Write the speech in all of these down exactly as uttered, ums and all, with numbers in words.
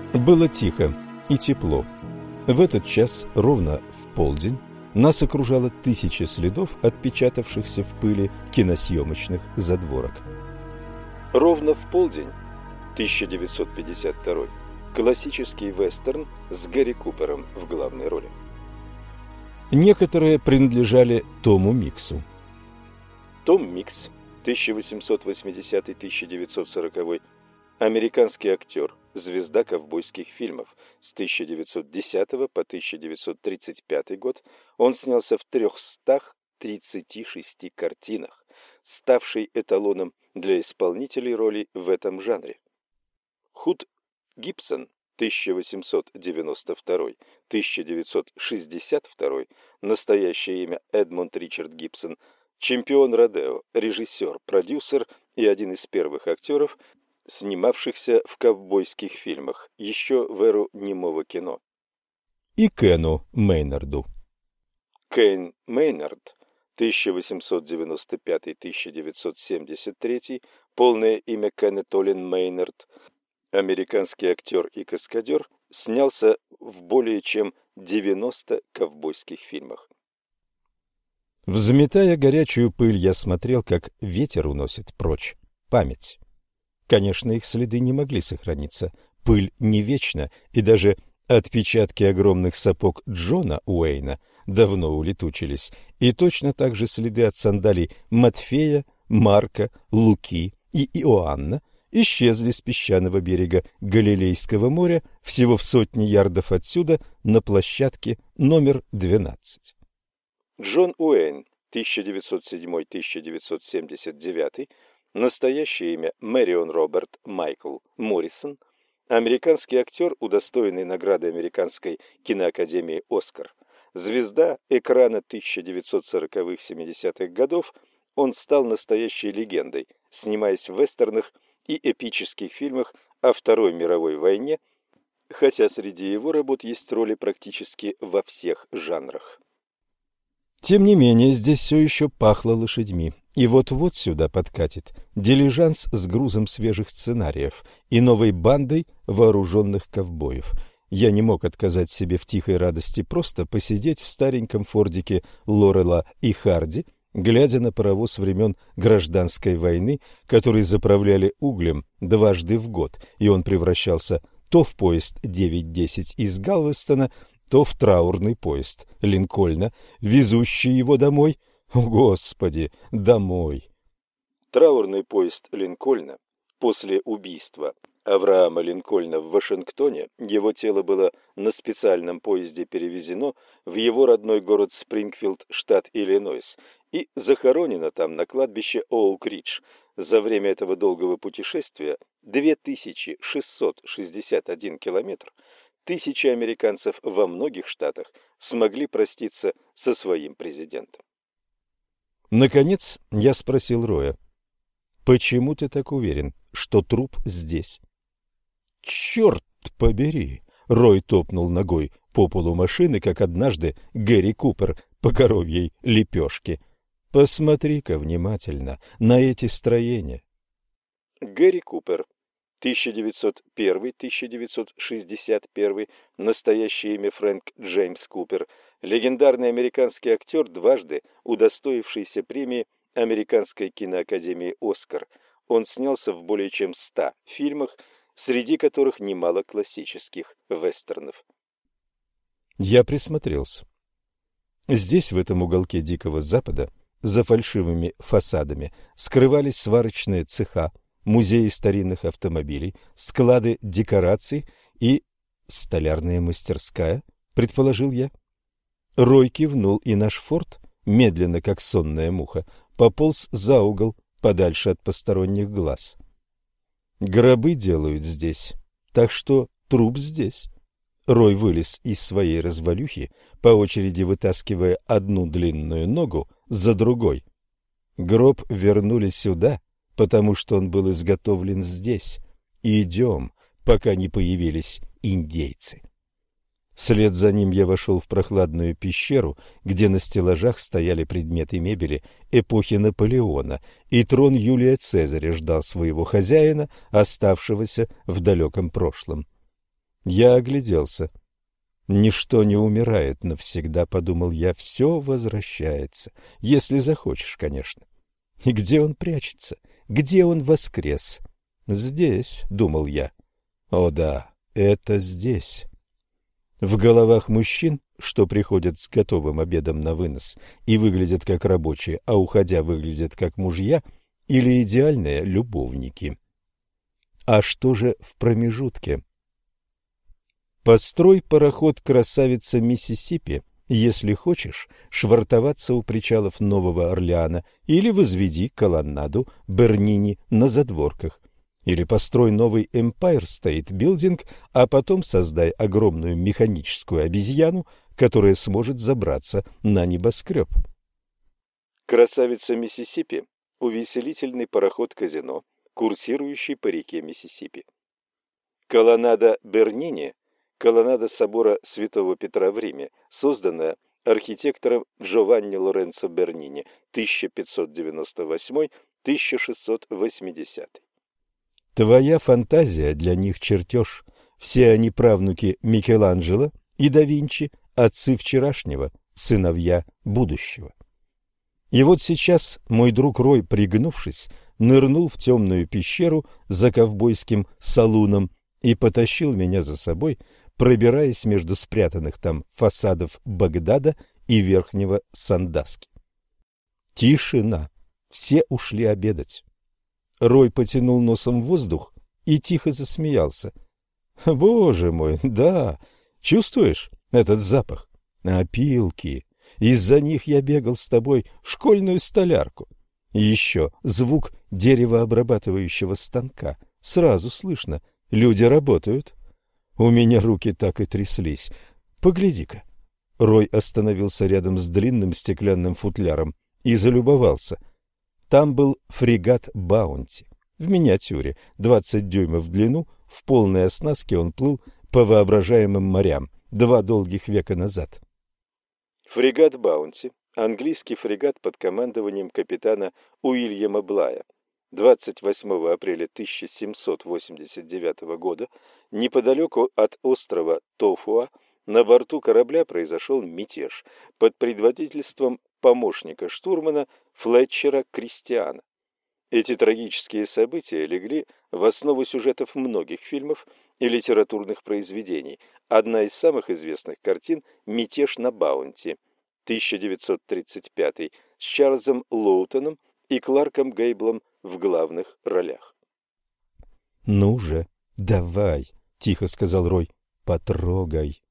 Было тихо и тепло. В этот час, ровно в полдень, нас окружало тысячи следов, отпечатавшихся в пыли киносъемочных задворок. Ровно в полдень, тысяча девятьсот пятьдесят второй, классический вестерн с Гэри Купером в главной роли. Некоторые принадлежали Тому Миксу. Том Микс, тысяча восемьсот восьмидесятый — тысяча девятьсот сороковой, американский актер, звезда ковбойских фильмов. С тысяча девятьсот десятого по тысяча девятьсот тридцать пятый год он снялся в трехстах тридцати шести картинах, ставший эталоном для исполнителей ролей в этом жанре. Худ Гибсон, тысяча восемьсот девяносто второй — тысяча девятьсот шестьдесят второй, настоящее имя Эдмунд Ричард Гибсон, чемпион родео, режиссер, продюсер и один из первых актеров, снимавшихся в ковбойских фильмах, еще в эру немого кино. И Кену Мейнарду. Кейн Мейнард, тысяча восемьсот девяносто пятый — тысяча девятьсот семьдесят третий, полное имя Кеннет Олин Мейнард, американский актер и каскадер, снялся в более чем девяноста ковбойских фильмах. Взметая горячую пыль, я смотрел, как ветер уносит прочь память. Конечно, их следы не могли сохраниться. Пыль не вечна, и даже отпечатки огромных сапог Джона Уэйна давно улетучились, и точно так же следы от сандалий Матфея, Марка, Луки и Иоанна исчезли с песчаного берега Галилейского моря всего в сотни ярдов отсюда на площадке номер двенадцать. Джон Уэйн, тысяча девятьсот седьмой — тысяча девятьсот семьдесят девятый, настоящее имя Мэрион Роберт Майкл Моррисон, американский актер, удостоенный награды Американской киноакадемии «Оскар». Звезда экрана тысяча девятьсот сороковых — семидесятых годов, он стал настоящей легендой, снимаясь в вестернах и эпических фильмах о Второй мировой войне, хотя среди его работ есть роли практически во всех жанрах. Тем не менее, здесь все еще пахло лошадьми, и вот-вот сюда подкатит дилижанс с грузом свежих сценариев и новой бандой вооруженных ковбоев. Я не мог отказать себе в тихой радости просто посидеть в стареньком фордике Лорела и Харди, глядя на паровоз времен Гражданской войны, который заправляли углем дважды в год, и он превращался то в поезд девять десять из Галвестона, то в траурный поезд Линкольна, везущий его домой. О, Господи, домой! Траурный поезд Линкольна. После убийства Авраама Линкольна в Вашингтоне его тело было на специальном поезде перевезено в его родной город Спрингфилд, штат Иллинойс, и захоронено там на кладбище Оук-Ридж. За время этого долгого путешествия две тысячи шестьсот шестьдесят один километр тысячи американцев во многих штатах смогли проститься со своим президентом. Наконец я спросил Роя: «Почему ты так уверен, что труп здесь?» «Черт побери!» — Рой топнул ногой по полу машины, как однажды Гэри Купер по коровьей лепешке. «Посмотри-ка внимательно на эти строения». Гэри Купер, тысяча девятьсот первый — тысяча девятьсот шестьдесят первый, настоящее имя Фрэнк Джеймс Купер, легендарный американский актер, дважды удостоившийся премии Американской киноакадемии «Оскар». Он снялся в более чем ста фильмах, среди которых немало классических вестернов. Я присмотрелся. Здесь, в этом уголке Дикого Запада, за фальшивыми фасадами, скрывались сварочные цеха, музеи старинных автомобилей, склады декораций и столярная мастерская, предположил я. Рой кивнул, и наш форт, медленно, как сонная муха, пополз за угол, подальше от посторонних глаз. Гробы делают здесь, так что труп здесь. Рой вылез из своей развалюхи, по очереди вытаскивая одну длинную ногу за другой. Гроб вернули сюда, потому что он был изготовлен здесь. Идем, пока не появились индейцы. Вслед за ним я вошел в прохладную пещеру, где на стеллажах стояли предметы мебели эпохи Наполеона, и трон Юлия Цезаря ждал своего хозяина, оставшегося в далеком прошлом. Я огляделся. «Ничто не умирает навсегда», — подумал я, — «все возвращается, если захочешь, конечно». И где он прячется? Где он воскрес? Здесь, — думал я. О да, это здесь. В головах мужчин, что приходят с готовым обедом на вынос и выглядят как рабочие, а уходя выглядят как мужья или идеальные любовники. А что же в промежутке? Построй пароход «Красавица Миссисипи», если хочешь швартоваться у причалов Нового Орлеана, или возведи колоннаду Бернини на задворках. Или построй новый Empire State Building, а потом создай огромную механическую обезьяну, которая сможет забраться на небоскреб. «Красавица Миссисипи» — увеселительный пароход-казино, курсирующий по реке Миссисипи. Колоннада Бернини — колоннада собора Святого Петра в Риме, созданная архитектором Джованни Лоренцо Бернини тысяча пятьсот девяносто восьмой — тысяча шестьсот восьмидесятый. Твоя фантазия для них чертеж. Все они правнуки Микеланджело и да Винчи, отцы вчерашнего, сыновья будущего. И вот сейчас мой друг Рой, пригнувшись, нырнул в темную пещеру за ковбойским салуном и потащил меня за собой, пробираясь между спрятанных там фасадов Багдада и Верхнего Сандаски. Тишина. Все ушли обедать. Рой потянул носом в воздух и тихо засмеялся. Боже мой, да, чувствуешь этот запах? Опилки. Из-за них я бегал с тобой в школьную столярку. И еще звук деревообрабатывающего станка. Сразу слышно, люди работают. У меня руки так и тряслись. Погляди-ка. Рой остановился рядом с длинным стеклянным футляром и залюбовался. Там был фрегат «Баунти». В миниатюре, двадцать дюймов в длину, в полной оснастке он плыл по воображаемым морям два долгих века назад. Фрегат «Баунти» — английский фрегат под командованием капитана Уильяма Блая. двадцать восьмого апреля тысяча семьсот восемьдесят девятого года неподалеку от острова Тофуа на борту корабля произошел мятеж под предводительством помощника штурмана Флетчера Кристиана. Эти трагические события легли в основу сюжетов многих фильмов и литературных произведений. Одна из самых известных картин «Мятеж на Баунти» тысяча девятьсот тридцать пятый с Чарльзом Лоутоном и Кларком Гейблом в главных ролях. «Ну же, давай», — тихо сказал Рой, — «потрогай».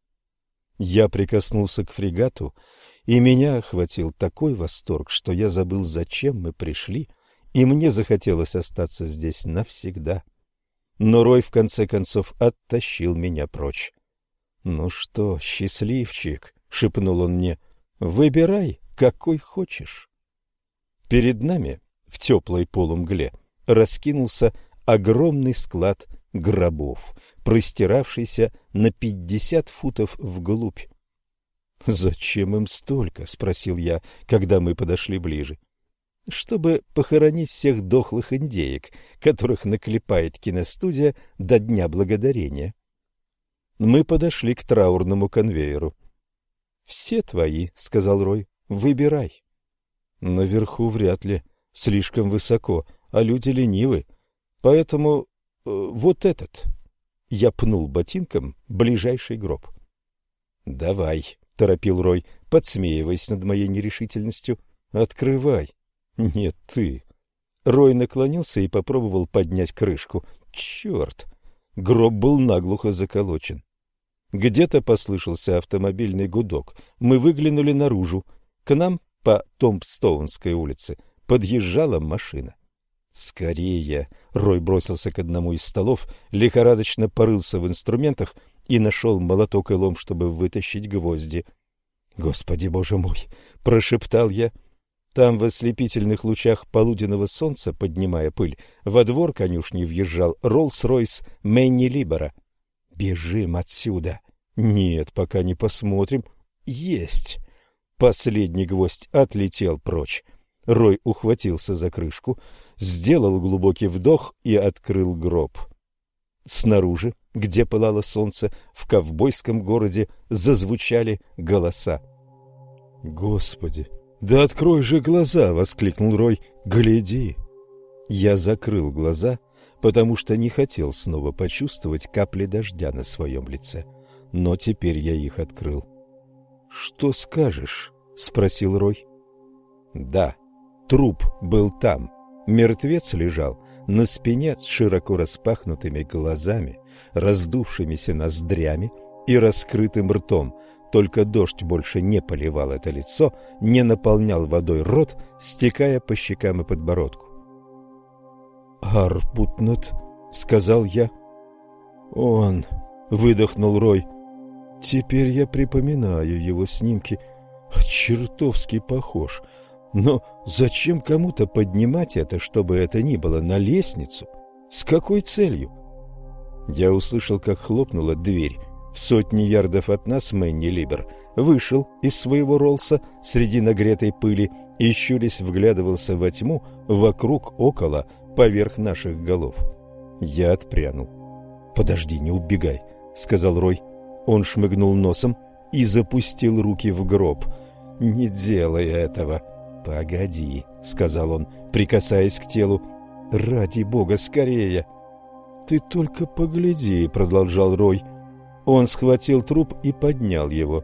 Я прикоснулся к фрегату, и меня охватил такой восторг, что я забыл, зачем мы пришли, и мне захотелось остаться здесь навсегда. Но Рой в конце концов оттащил меня прочь. «Ну что, счастливчик», — шепнул он мне, — «выбирай, какой хочешь». Перед нами в теплой полумгле раскинулся огромный склад гробов, простиравшийся на пятьдесят футов вглубь. «Зачем им столько?» — спросил я, когда мы подошли ближе. «Чтобы похоронить всех дохлых индеек, которых наклепает киностудия до Дня Благодарения». Мы подошли к траурному конвейеру. «Все твои», — сказал Рой, — «выбирай». «Наверху вряд ли, слишком высоко, а люди ленивы, поэтому э, вот этот». Я пнул ботинком ближайший гроб. «Давай», — торопил Рой, подсмеиваясь над моей нерешительностью, — «открывай». «Нет, ты». Рой наклонился и попробовал поднять крышку. Черт! Гроб был наглухо заколочен. Где-то послышался автомобильный гудок. Мы выглянули наружу. К нам по Томпстоунской улице подъезжала машина. «Скорее!» Рой бросился к одному из столов, лихорадочно порылся в инструментах и нашел молоток и лом, чтобы вытащить гвозди. «Господи, боже мой!» — прошептал я. Там в ослепительных лучах полуденного солнца, поднимая пыль, во двор конюшни въезжал Роллс-Ройс Мэнни Либера. «Бежим отсюда!» «Нет, пока не посмотрим». «Есть!» Последний гвоздь отлетел прочь. Рой ухватился за крышку, сделал глубокий вдох и открыл гроб. Снаружи, где пылало солнце, в ковбойском городе зазвучали голоса. «Господи, да открой же глаза!» — воскликнул Рой. «Гляди!» Я закрыл глаза, потому что не хотел снова почувствовать капли дождя на своем лице. Но теперь я их открыл. «Что скажешь?» — спросил Рой. «Да, труп был там. Мертвец лежал на спине с широко распахнутыми глазами, раздувшимися ноздрями и раскрытым ртом. Только дождь больше не поливал это лицо, не наполнял водой рот, стекая по щекам и подбородку. «Арбутнот», — сказал я. «Он», — выдохнул Рой. «Теперь я припоминаю его снимки. Чертовски похож. Но зачем кому-то поднимать это, чтобы это ни было, на лестницу? С какой целью?» Я услышал, как хлопнула дверь. В сотни ярдов от нас Мэнни Либер вышел из своего Роллса среди нагретой пыли и, щурясь, вглядывался во тьму вокруг, около, поверх наших голов. Я отпрянул. «Подожди, не убегай», — сказал Рой. Он шмыгнул носом и запустил руки в гроб. «Не делай этого». «Погоди», — сказал он, прикасаясь к телу. «Ради бога, скорее!» «Ты только погляди», — продолжал Рой. Он схватил труп и поднял его.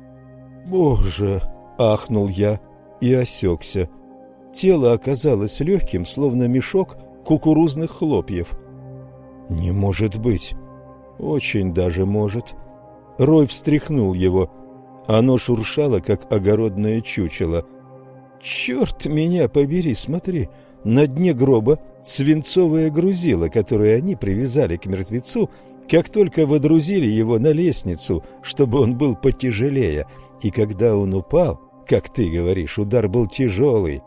«Боже!» — ахнул я и осекся. Тело оказалось легким, словно мешок кукурузных хлопьев. «Не может быть!» «Очень даже может». Рой встряхнул его. Оно шуршало, как огородное чучело. «Черт меня побери, смотри!» На дне гроба свинцовое грузило, которое они привязали к мертвецу, как только водрузили его на лестницу, чтобы он был потяжелее. И когда он упал, как ты говоришь, удар был тяжелый.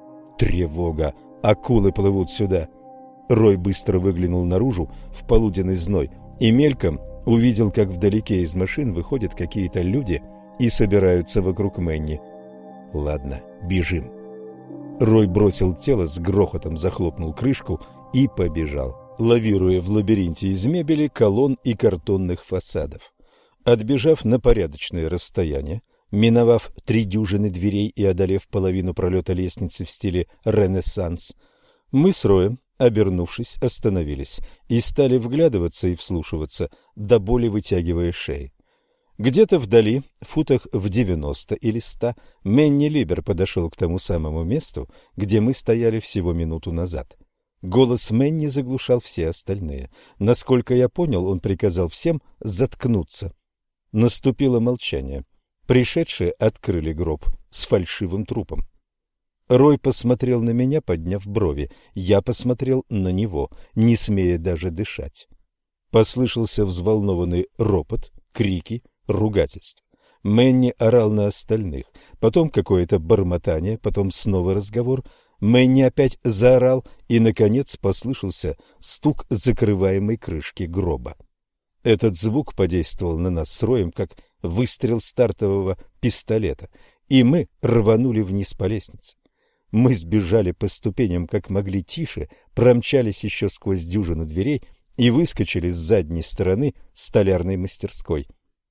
Тревога! Акулы плывут сюда. Рой быстро выглянул наружу в полуденный зной и мельком увидел, как вдалеке из машин выходят какие-то люди и собираются вокруг Мэнни. Ладно, бежим. Рой бросил тело, с грохотом захлопнул крышку и побежал, лавируя в лабиринте из мебели, колонн и картонных фасадов. Отбежав на порядочное расстояние, миновав три дюжины дверей и одолев половину пролета лестницы в стиле Ренессанс, мы с Роем, обернувшись, остановились и стали вглядываться и вслушиваться, до боли вытягивая шеи. Где-то вдали, в футах в девяносто или ста, Мэнни Либер подошел к тому самому месту, где мы стояли всего минуту назад. Голос Мэнни заглушал все остальные. Насколько я понял, он приказал всем заткнуться. Наступило молчание. Пришедшие открыли гроб с фальшивым трупом. Рой посмотрел на меня, подняв брови. Я посмотрел на него, не смея даже дышать. Послышался взволнованный ропот, крики, ругательств. Мэнни орал на остальных, потом какое-то бормотание, потом снова разговор. Мэнни опять заорал, и, наконец, послышался стук закрываемой крышки гроба. Этот звук подействовал на нас с Роем, как выстрел стартового пистолета, и мы рванули вниз по лестнице. Мы сбежали по ступеням как могли тише, промчались еще сквозь дюжину дверей и выскочили с задней стороны столярной мастерской.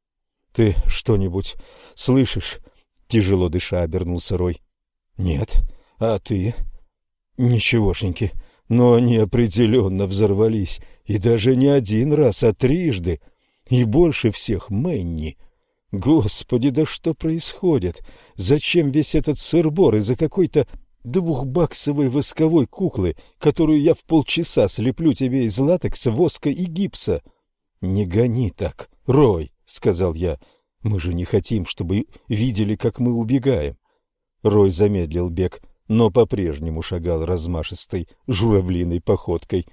«Ты что-нибудь слышишь?» — тяжело дыша обернулся Рой. «Нет. А ты?» «Ничегошеньки. Но они определенно взорвались. И даже не один раз, а трижды. И больше всех Мэнни. Господи, да что происходит? Зачем весь этот сыр-бор из-за какой-то двухбаксовой восковой куклы, которую я в полчаса слеплю тебе из латекса, воска и гипса?» «Не гони так, Рой», — сказал я. «Мы же не хотим, чтобы видели, как мы убегаем». Рой замедлил бег, но по-прежнему шагал размашистой журавлиной походкой.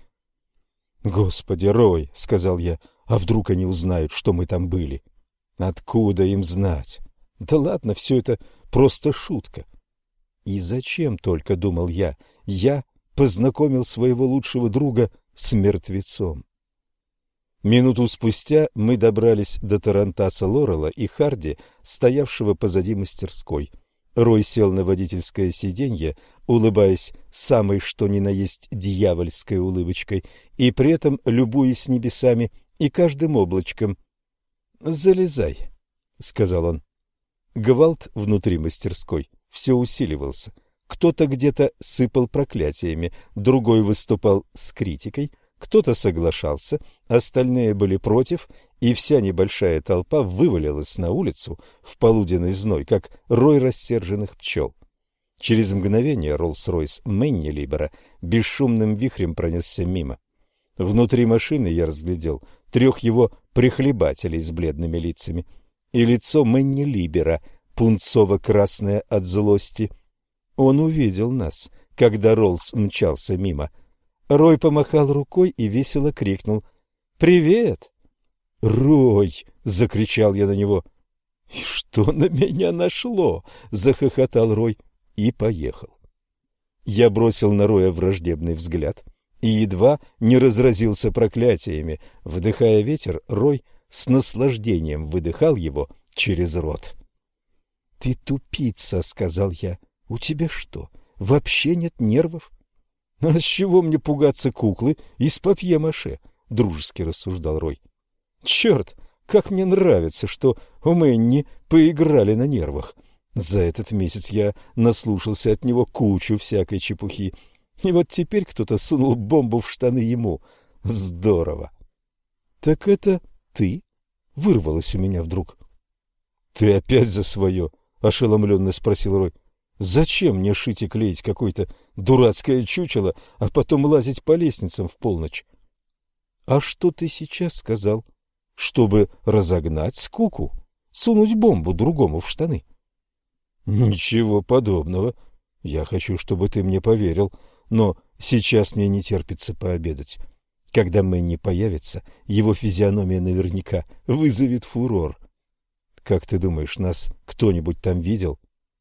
«Господи, Рой», — сказал я, — «а вдруг они узнают, что мы там были?» «Откуда им знать? Да ладно, все это просто шутка». И зачем только, думал я, я познакомил своего лучшего друга с мертвецом. Минуту спустя мы добрались до тарантаса Лорела и Харди, стоявшего позади мастерской. Рой сел на водительское сиденье, улыбаясь самой что ни на есть дьявольской улыбочкой, и при этом любуясь небесами и каждым облачком. «Залезай», — сказал он. Гвалт внутри мастерской все усиливался. Кто-то где-то сыпал проклятиями, другой выступал с критикой, кто-то соглашался, остальные были против, и вся небольшая толпа вывалилась на улицу в полуденный зной, как рой рассерженных пчел. Через мгновение Роллс-Ройс Мэнни Либера бесшумным вихрем пронесся мимо. Внутри машины я разглядел трех его прихлебателей с бледными лицами, и лицо Мэнни Либера, пунцово-красное от злости. Он увидел нас, когда Роллс мчался мимо. Рой помахал рукой и весело крикнул: «Привет!» «Рой!» — закричал я на него. «И что на меня нашло?» — захохотал Рой и поехал. Я бросил на Роя враждебный взгляд и едва не разразился проклятиями. Вдыхая ветер, Рой с наслаждением выдыхал его через рот. «Ты тупица», — сказал я. «У тебя что, вообще нет нервов?» «А с чего мне пугаться куклы из папье-маше?» — дружески рассуждал Рой. «Черт, как мне нравится, что у Мэнни поиграли на нервах. За этот месяц я наслушался от него кучу всякой чепухи. И вот теперь кто-то сунул бомбу в штаны ему. Здорово!» «Так это ты?» — вырвалось у меня вдруг. «Ты опять за свое?» — ошеломленно спросил Рой. «Зачем мне шить и клеить какое-то дурацкое чучело, а потом лазить по лестницам в полночь?» «А что ты сейчас сказал?» «Чтобы разогнать скуку, сунуть бомбу другому в штаны». «Ничего подобного. Я хочу, чтобы ты мне поверил, но сейчас мне не терпится пообедать. Когда Мэнни появится, его физиономия наверняка вызовет фурор. Как ты думаешь, нас кто-нибудь там видел?»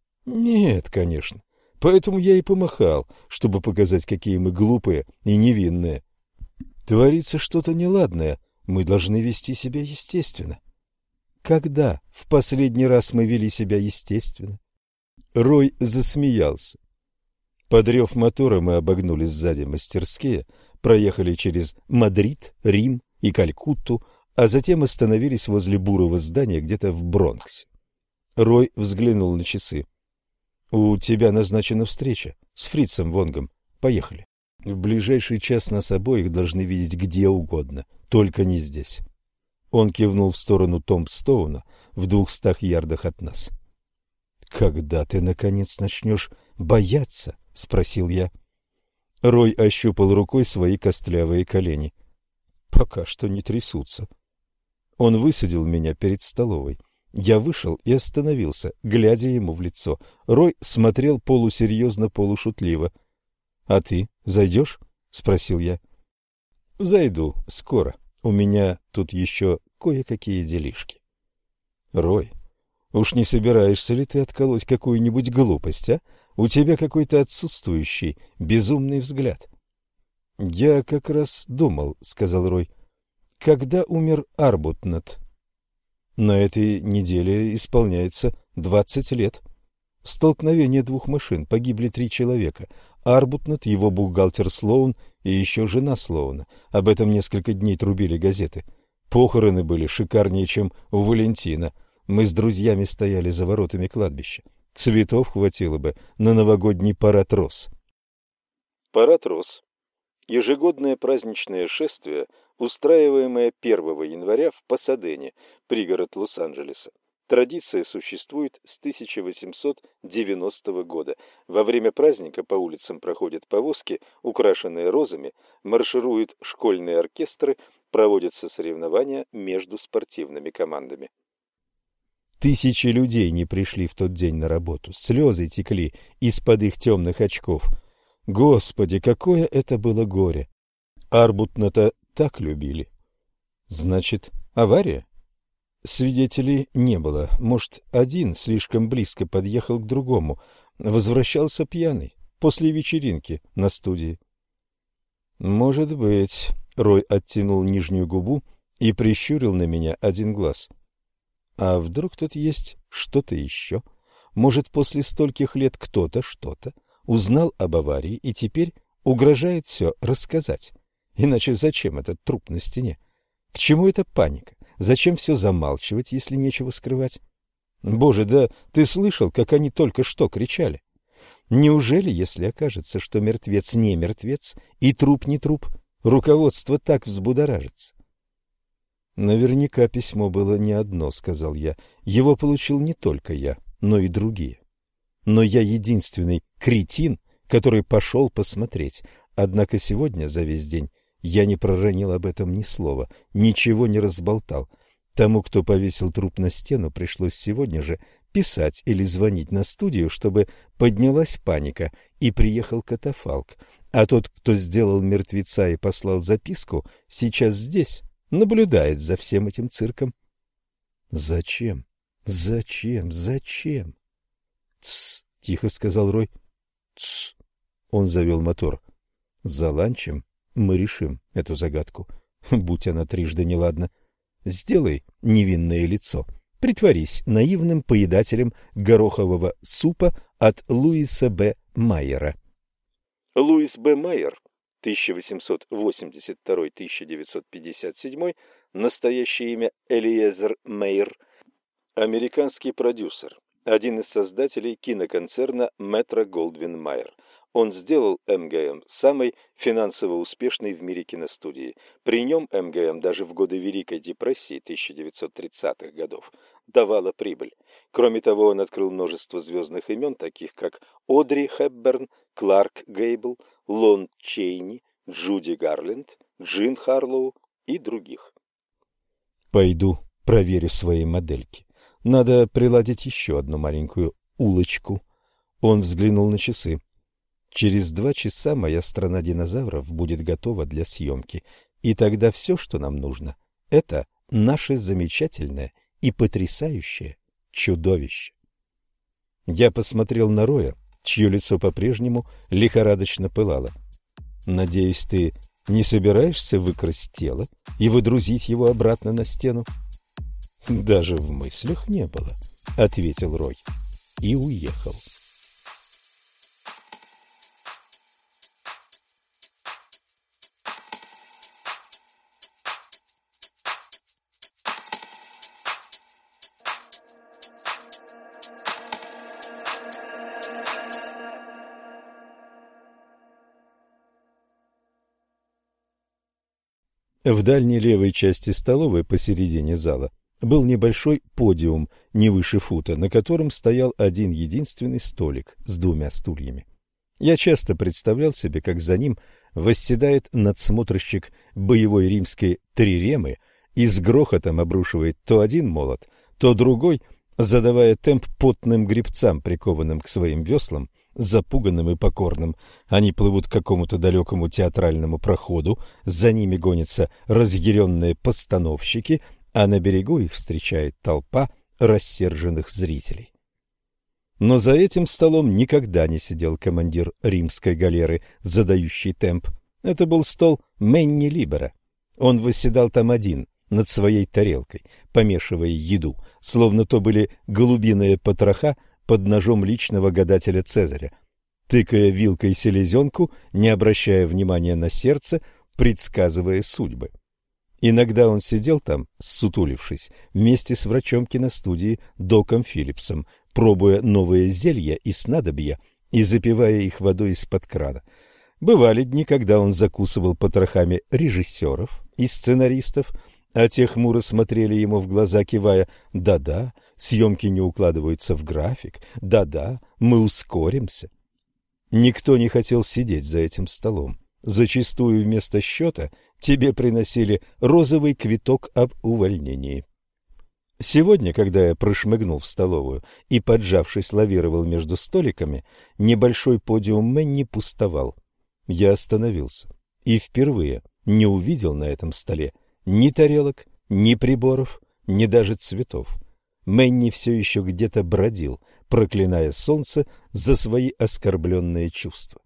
«Нет, конечно. Поэтому я и помахал, чтобы показать, какие мы глупые и невинные. Творится что-то неладное, мы должны вести себя естественно». «Когда в последний раз мы вели себя естественно?» Рой засмеялся. Под рев мотора мы обогнули сзади мастерские, проехали через Мадрид, Рим и Калькутту, а затем остановились возле бурого здания где-то в Бронксе. Рой взглянул на часы. «У тебя назначена встреча с Фрицем Вонгом. Поехали. В ближайший час нас обоих должны видеть где угодно, только не здесь». Он кивнул в сторону Томпстоуна в двухстах ярдах от нас. «Когда ты, наконец, начнешь бояться?» — спросил я. Рой ощупал рукой свои костлявые колени. «Пока что не трясутся». Он высадил меня перед столовой. Я вышел и остановился, глядя ему в лицо. Рой смотрел полусерьезно, полушутливо. «А ты зайдешь?» — спросил я. «Зайду скоро. У меня тут еще кое-какие делишки». «Рой, уж не собираешься ли ты отколоть какую-нибудь глупость, а? У тебя какой-то отсутствующий, безумный взгляд». «Я как раз думал», — сказал Рой. «Когда умер Арбутнот?» «На этой неделе исполняется двадцать лет. Столкновение двух машин, погибли три человека. Арбутнот, его бухгалтер Слоун и еще жена Слоуна. Об этом несколько дней трубили газеты. Похороны были шикарнее, чем у Валентина. Мы с друзьями стояли за воротами кладбища. Цветов хватило бы на новогодний парад роз». Парад роз — ежегодное праздничное шествие, устраиваемое первого января в Пасадене, пригород Лос-Анджелеса. Традиция существует с тысяча восемьсот девяностого года. Во время праздника по улицам проходят повозки, украшенные розами, маршируют школьные оркестры, проводятся соревнования между спортивными командами. Тысячи людей не пришли в тот день на работу. Слезы текли из-под их темных очков. Господи, какое это было горе! Арбутната так любили. Значит, авария? Свидетелей не было. Может, один слишком близко подъехал к другому. Возвращался пьяный после вечеринки на студии. Может быть. Рой оттянул нижнюю губу и прищурил на меня один глаз. А вдруг тут есть что-то еще? Может, после стольких лет кто-то что-то узнал об аварии и теперь угрожает все рассказать? Иначе зачем этот труп на стене? К чему эта паника? Зачем все замалчивать, если нечего скрывать? Боже, да ты слышал, как они только что кричали? Неужели, если окажется, что мертвец не мертвец и труп не труп, руководство так взбудоражится? Наверняка письмо было не одно, сказал я. Его получил не только я, но и другие. Но я единственный кретин, который пошел посмотреть. Однако сегодня за весь день я не проронил об этом ни слова, ничего не разболтал. Тому, кто повесил труп на стену, пришлось сегодня же писать или звонить на студию, чтобы поднялась паника и приехал катафалк. А тот, кто сделал мертвеца и послал записку, сейчас здесь, наблюдает за всем этим цирком. Зачем? Зачем? Зачем? Тсс, тихо сказал Рой. Тсс. Он завел мотор. За ланчем мы решим эту загадку, будь она трижды неладна. Сделай невинное лицо. Притворись наивным поедателем горохового супа от Луиса Б. Майера. Луис Б. Майер, тысяча восемьсот восемьдесят второй — тысяча девятьсот пятьдесят седьмой, настоящее имя Элиезер Мейер, американский продюсер, один из создателей киноконцерна Метро-Голдвин-Майер. Он сделал эм гэ эм самой финансово успешной в мире киностудией. При нем эм гэ эм даже в годы Великой депрессии тысяча девятьсот тридцатых годов давала прибыль. Кроме того, он открыл множество звездных имен, таких как Одри Хепберн, Кларк Гейбл, Лон Чейни, Джуди Гарленд, Джин Харлоу и других. Пойду проверю свои модельки. Надо приладить еще одну маленькую улочку. Он взглянул на часы. Через два часа моя страна динозавров будет готова для съемки, и тогда все, что нам нужно, это наше замечательное и потрясающее чудовище. Я посмотрел на Роя, чье лицо по-прежнему лихорадочно пылало. Надеюсь, ты не собираешься выкрасть тело и выдрузить его обратно на стену? Даже в мыслях не было, ответил Рой и уехал. В дальней левой части столовой посередине зала был небольшой подиум не выше фута, на котором стоял один единственный столик с двумя стульями. Я часто представлял себе, как за ним восседает надсмотрщик боевой римской триремы и с грохотом обрушивает то один молот, то другой, задавая темп потным гребцам, прикованным к своим веслам, запуганным и покорным. Они плывут к какому-то далекому театральному проходу, за ними гонятся разъяренные постановщики, а на берегу их встречает толпа рассерженных зрителей. Но за этим столом никогда не сидел командир римской галеры, задающий темп. Это был стол Менни Либера. Он восседал там один, над своей тарелкой, помешивая еду, словно то были голубиные потроха под ножом личного гадателя Цезаря, тыкая вилкой селезенку, не обращая внимания на сердце, предсказывая судьбы. Иногда он сидел там, ссутулившись, вместе с врачом киностудии Доком Филлипсом, пробуя новые зелья и снадобья и запивая их водой из-под крана. Бывали дни, когда он закусывал потрохами режиссеров и сценаристов, а те хмуро смотрели ему в глаза, кивая: «Да-да, съемки не укладываются в график, да-да, мы ускоримся». Никто не хотел сидеть за этим столом. Зачастую вместо счета тебе приносили розовый квиток об увольнении. Сегодня, когда я прошмыгнул в столовую и, поджавшись, лавировал между столиками, небольшой подиум Мэнни пустовал. Я остановился и впервые не увидел на этом столе ни тарелок, ни приборов, ни даже цветов. Мэнни все еще где-то бродил, проклиная солнце за свои оскорбленные чувства.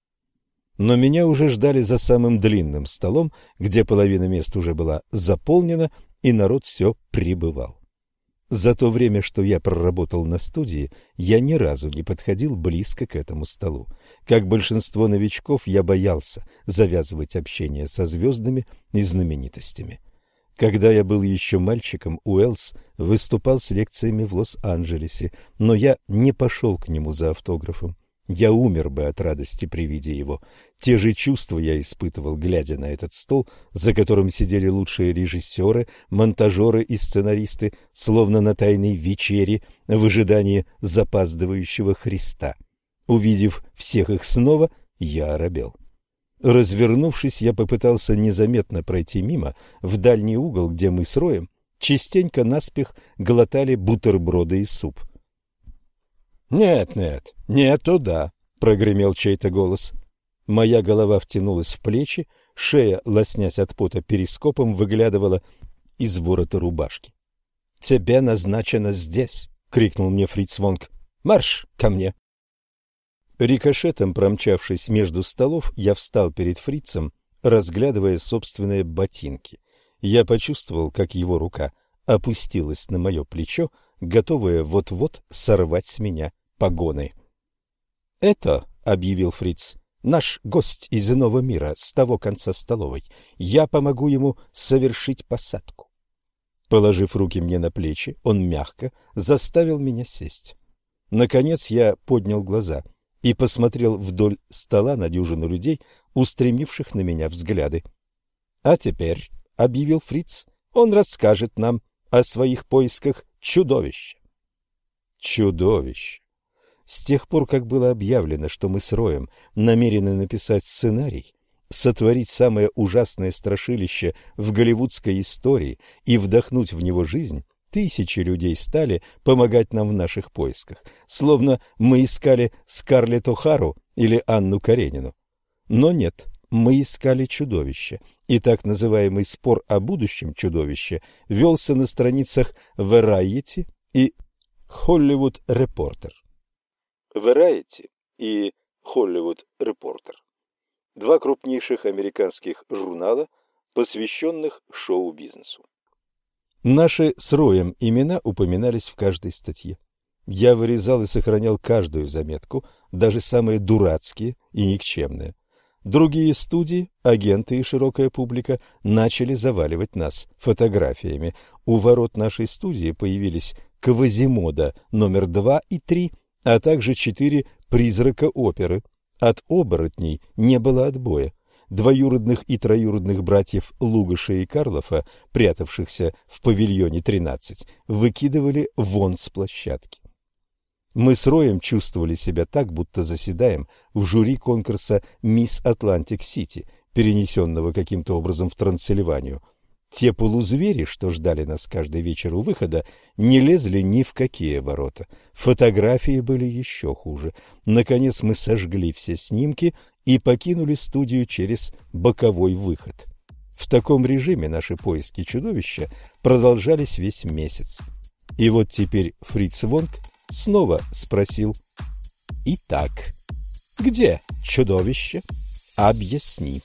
Но меня уже ждали за самым длинным столом, где половина мест уже была заполнена, и народ все прибывал. За то время, что я проработал на студии, я ни разу не подходил близко к этому столу. Как большинство новичков, я боялся завязывать общение со звездами и знаменитостями. Когда я был еще мальчиком, Уэллс выступал с лекциями в Лос-Анджелесе, но я не пошел к нему за автографом. Я умер бы от радости при виде его. Те же чувства я испытывал, глядя на этот стол, за которым сидели лучшие режиссеры, монтажеры и сценаристы, словно на тайной вечере в ожидании запаздывающего Христа. Увидев всех их снова, я оробел. Развернувшись, я попытался незаметно пройти мимо в дальний угол, где мы с Роем частенько наспех глотали бутерброды и суп. «Нет, нет, не туда!» — прогремел чей-то голос. Моя голова втянулась в плечи, шея, лоснясь от пота перископом, выглядывала из ворота рубашки. «Тебе назначено здесь!» — крикнул мне Фриц Вонг. «Марш ко мне!» Рикошетом промчавшись между столов, я встал перед Фрицем, разглядывая собственные ботинки. Я почувствовал, как его рука опустилась на мое плечо, готовая вот-вот сорвать с меня погоны. «Это, — объявил Фриц, — наш гость из иного мира с того конца столовой. Я помогу ему совершить посадку». Положив руки мне на плечи, он мягко заставил меня сесть. Наконец я поднял глаза и посмотрел вдоль стола на дюжину людей, устремивших на меня взгляды. «А теперь, — объявил Фриц, — он расскажет нам о своих поисках чудовища». Чудовище! С тех пор, как было объявлено, что мы с Роем намерены написать сценарий, сотворить самое ужасное страшилище в голливудской истории и вдохнуть в него жизнь, тысячи людей стали помогать нам в наших поисках, словно мы искали Скарлетт О'Хару или Анну Каренину. Но нет, мы искали чудовище, и так называемый спор о будущем чудовище велся на страницах Variety и Hollywood Reporter. Variety и Hollywood Reporter – два крупнейших американских журнала, посвященных шоу-бизнесу. Наши с Роем имена упоминались в каждой статье. Я вырезал и сохранял каждую заметку, даже самые дурацкие и никчемные. Другие студии, агенты и широкая публика начали заваливать нас фотографиями. У ворот нашей студии появились Квазимода номер два и три, а также четыре призрака оперы. От оборотней не было отбоя. Двоюродных и троюродных братьев Лугаша и Карлофа, прятавшихся в павильоне тринадцать, выкидывали вон с площадки. Мы с Роем чувствовали себя так, будто заседаем в жюри конкурса «Мисс Атлантик-Сити», перенесенного каким-то образом в Трансильванию. Те полузвери, что ждали нас каждый вечер у выхода, не лезли ни в какие ворота. Фотографии были еще хуже. Наконец мы сожгли все снимки и покинули студию через боковой выход. В таком режиме наши поиски чудовища продолжались весь месяц. И вот теперь Фриц Вонг снова спросил: «Итак, где чудовище? Объясни».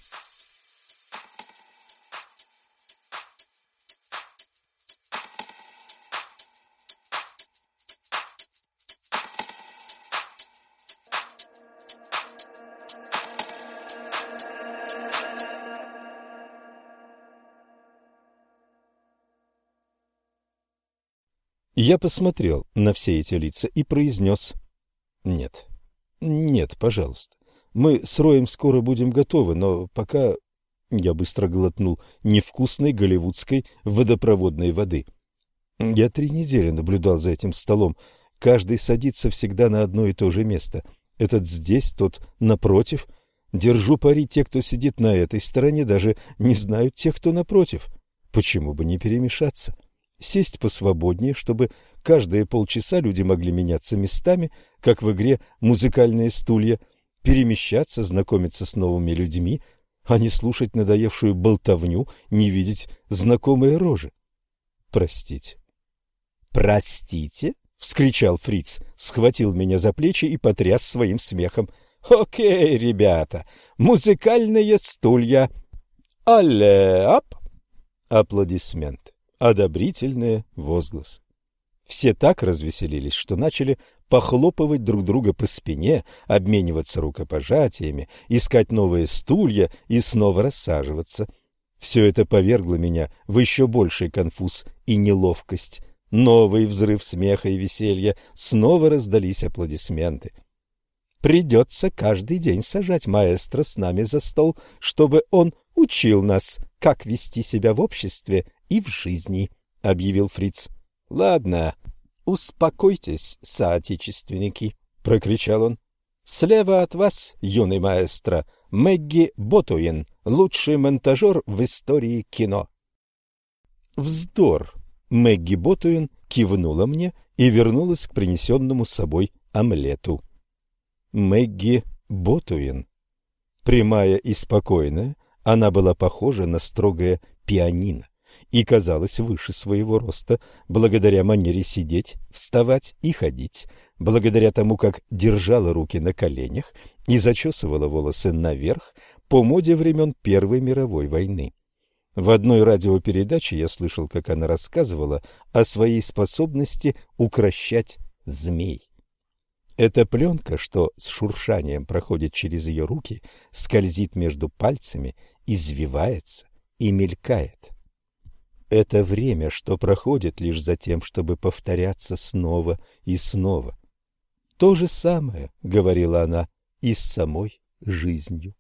Я посмотрел на все эти лица и произнес: «Нет, нет, пожалуйста. Мы с Роем скоро будем готовы, но пока...» Я быстро глотнул невкусной голливудской водопроводной воды. Я три недели наблюдал за этим столом. Каждый садится всегда на одно и то же место. Этот здесь, тот напротив. Держу пари, те, кто сидит на этой стороне, даже не знают тех, кто напротив. Почему бы не перемешаться? Сесть посвободнее, чтобы каждые полчаса люди могли меняться местами, как в игре «Музыкальные стулья», перемещаться, знакомиться с новыми людьми, а не слушать надоевшую болтовню, не видеть знакомые рожи. Простите. «Простите?» — вскричал Фриц, схватил меня за плечи и потряс своим смехом. «Окей, ребята, музыкальные стулья. Алле-ап!» Аплодисменты. Одобрительные возгласы. Все так развеселились, что начали похлопывать друг друга по спине, обмениваться рукопожатиями, искать новые стулья и снова рассаживаться. Все это повергло меня в еще больший конфуз и неловкость. Новый взрыв смеха и веселья, снова раздались аплодисменты. Придется каждый день сажать маэстро с нами за стол, чтобы он учил нас, как вести себя в обществе и в жизни, — объявил Фриц. — Ладно, успокойтесь, соотечественники, — прокричал он. — Слева от вас, юный маэстро, Мэгги Ботуин, лучший монтажер в истории кино. Вздор! Мэгги Ботуин кивнула мне и вернулась к принесенному с собой омлету. Мэгги Ботуин. Прямая и спокойная, она была похожа на строгое пианино и казалась выше своего роста благодаря манере сидеть, вставать и ходить, благодаря тому, как держала руки на коленях и зачесывала волосы наверх по моде времен Первой мировой войны. В одной радиопередаче я слышал, как она рассказывала о своей способности укрощать змей. Эта пленка, что с шуршанием проходит через ее руки, скользит между пальцами, извивается и мелькает. Это время, что проходит лишь за тем, чтобы повторяться снова и снова. То же самое, говорила она, и с самой жизнью.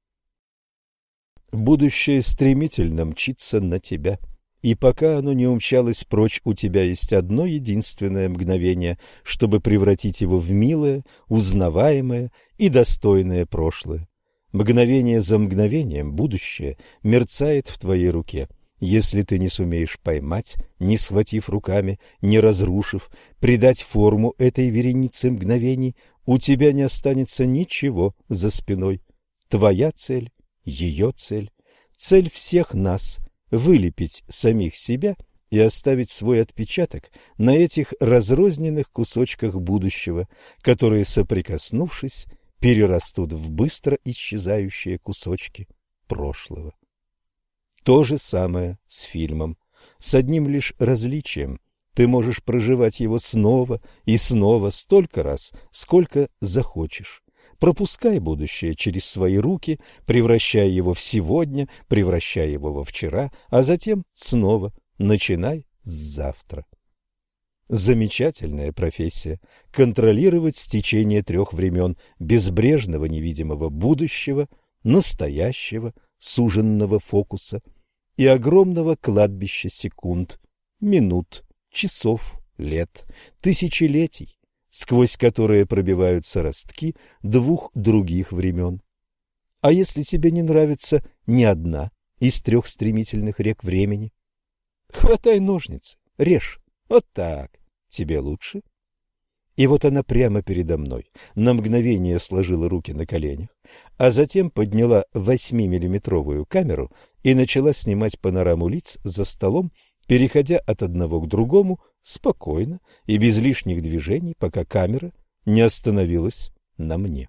Будущее стремительно мчится на тебя, и пока оно не умчалось прочь, у тебя есть одно единственное мгновение, чтобы превратить его в милое, узнаваемое и достойное прошлое. Мгновение за мгновением будущее мерцает в твоей руке. Если ты не сумеешь поймать, не схватив руками, не разрушив, придать форму этой веренице мгновений, у тебя не останется ничего за спиной. Твоя цель — ее цель, цель всех нас — вылепить самих себя и оставить свой отпечаток на этих разрозненных кусочках будущего, которые, соприкоснувшись, перерастут в быстро исчезающие кусочки прошлого. То же самое с фильмом, с одним лишь различием. Ты можешь проживать его снова и снова столько раз, сколько захочешь. Пропускай будущее через свои руки, превращай его в сегодня, превращай его во вчера, а затем снова начинай с завтра. Замечательная профессия – контролировать стечение трех времен безбрежного невидимого будущего, настоящего, суженного фокуса и огромного кладбища секунд, минут, часов, лет, тысячелетий, сквозь которые пробиваются ростки двух других времен. А если тебе не нравится ни одна из трех стремительных рек времени, хватай ножницы, режь, вот так, тебе лучше. И вот она прямо передо мной, на мгновение сложила руки на коленях, а затем подняла восьмимиллиметровую камеру и начала снимать панораму лиц за столом, переходя от одного к другому спокойно и без лишних движений, пока камера не остановилась на мне.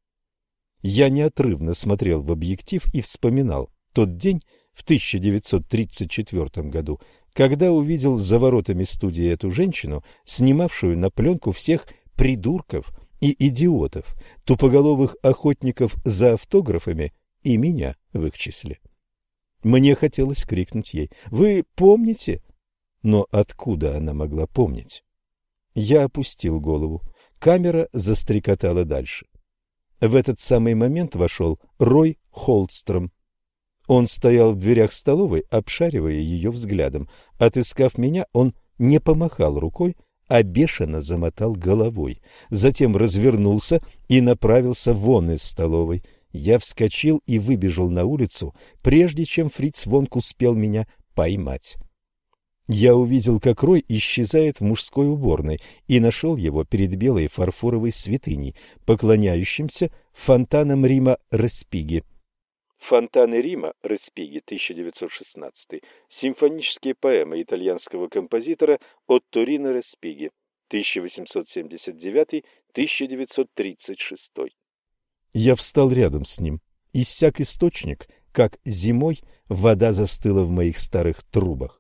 Я неотрывно смотрел в объектив и вспоминал тот день в тысяча девятьсот тридцать четвёртом году, когда увидел за воротами студии эту женщину, снимавшую на пленку всех придурков и идиотов, тупоголовых охотников за автографами и меня в их числе. Мне хотелось крикнуть ей: «Вы помните?» Но откуда она могла помнить? Я опустил голову. Камера застрекотала дальше. В этот самый момент вошел Рой Холдстром. Он стоял в дверях столовой, обшаривая ее взглядом. Отыскав меня, он не помахал рукой, а бешено замотал головой. Затем развернулся и направился вон из столовой. Я вскочил и выбежал на улицу, прежде чем Фриц Вонг успел меня поймать. Я увидел, как Рой исчезает в мужской уборной, и нашел его перед белой фарфоровой святыней, поклоняющимся фонтанам Рима Респиги. Фонтаны Рима Респиги, тысяча девятьсот шестнадцатый. Симфонические поэмы итальянского композитора Отторино Респиги, тысяча восемьсот семьдесят девятый — тысяча девятьсот тридцать шестой. Я встал рядом с ним. Иссяк источник, как зимой вода застыла в моих старых трубах.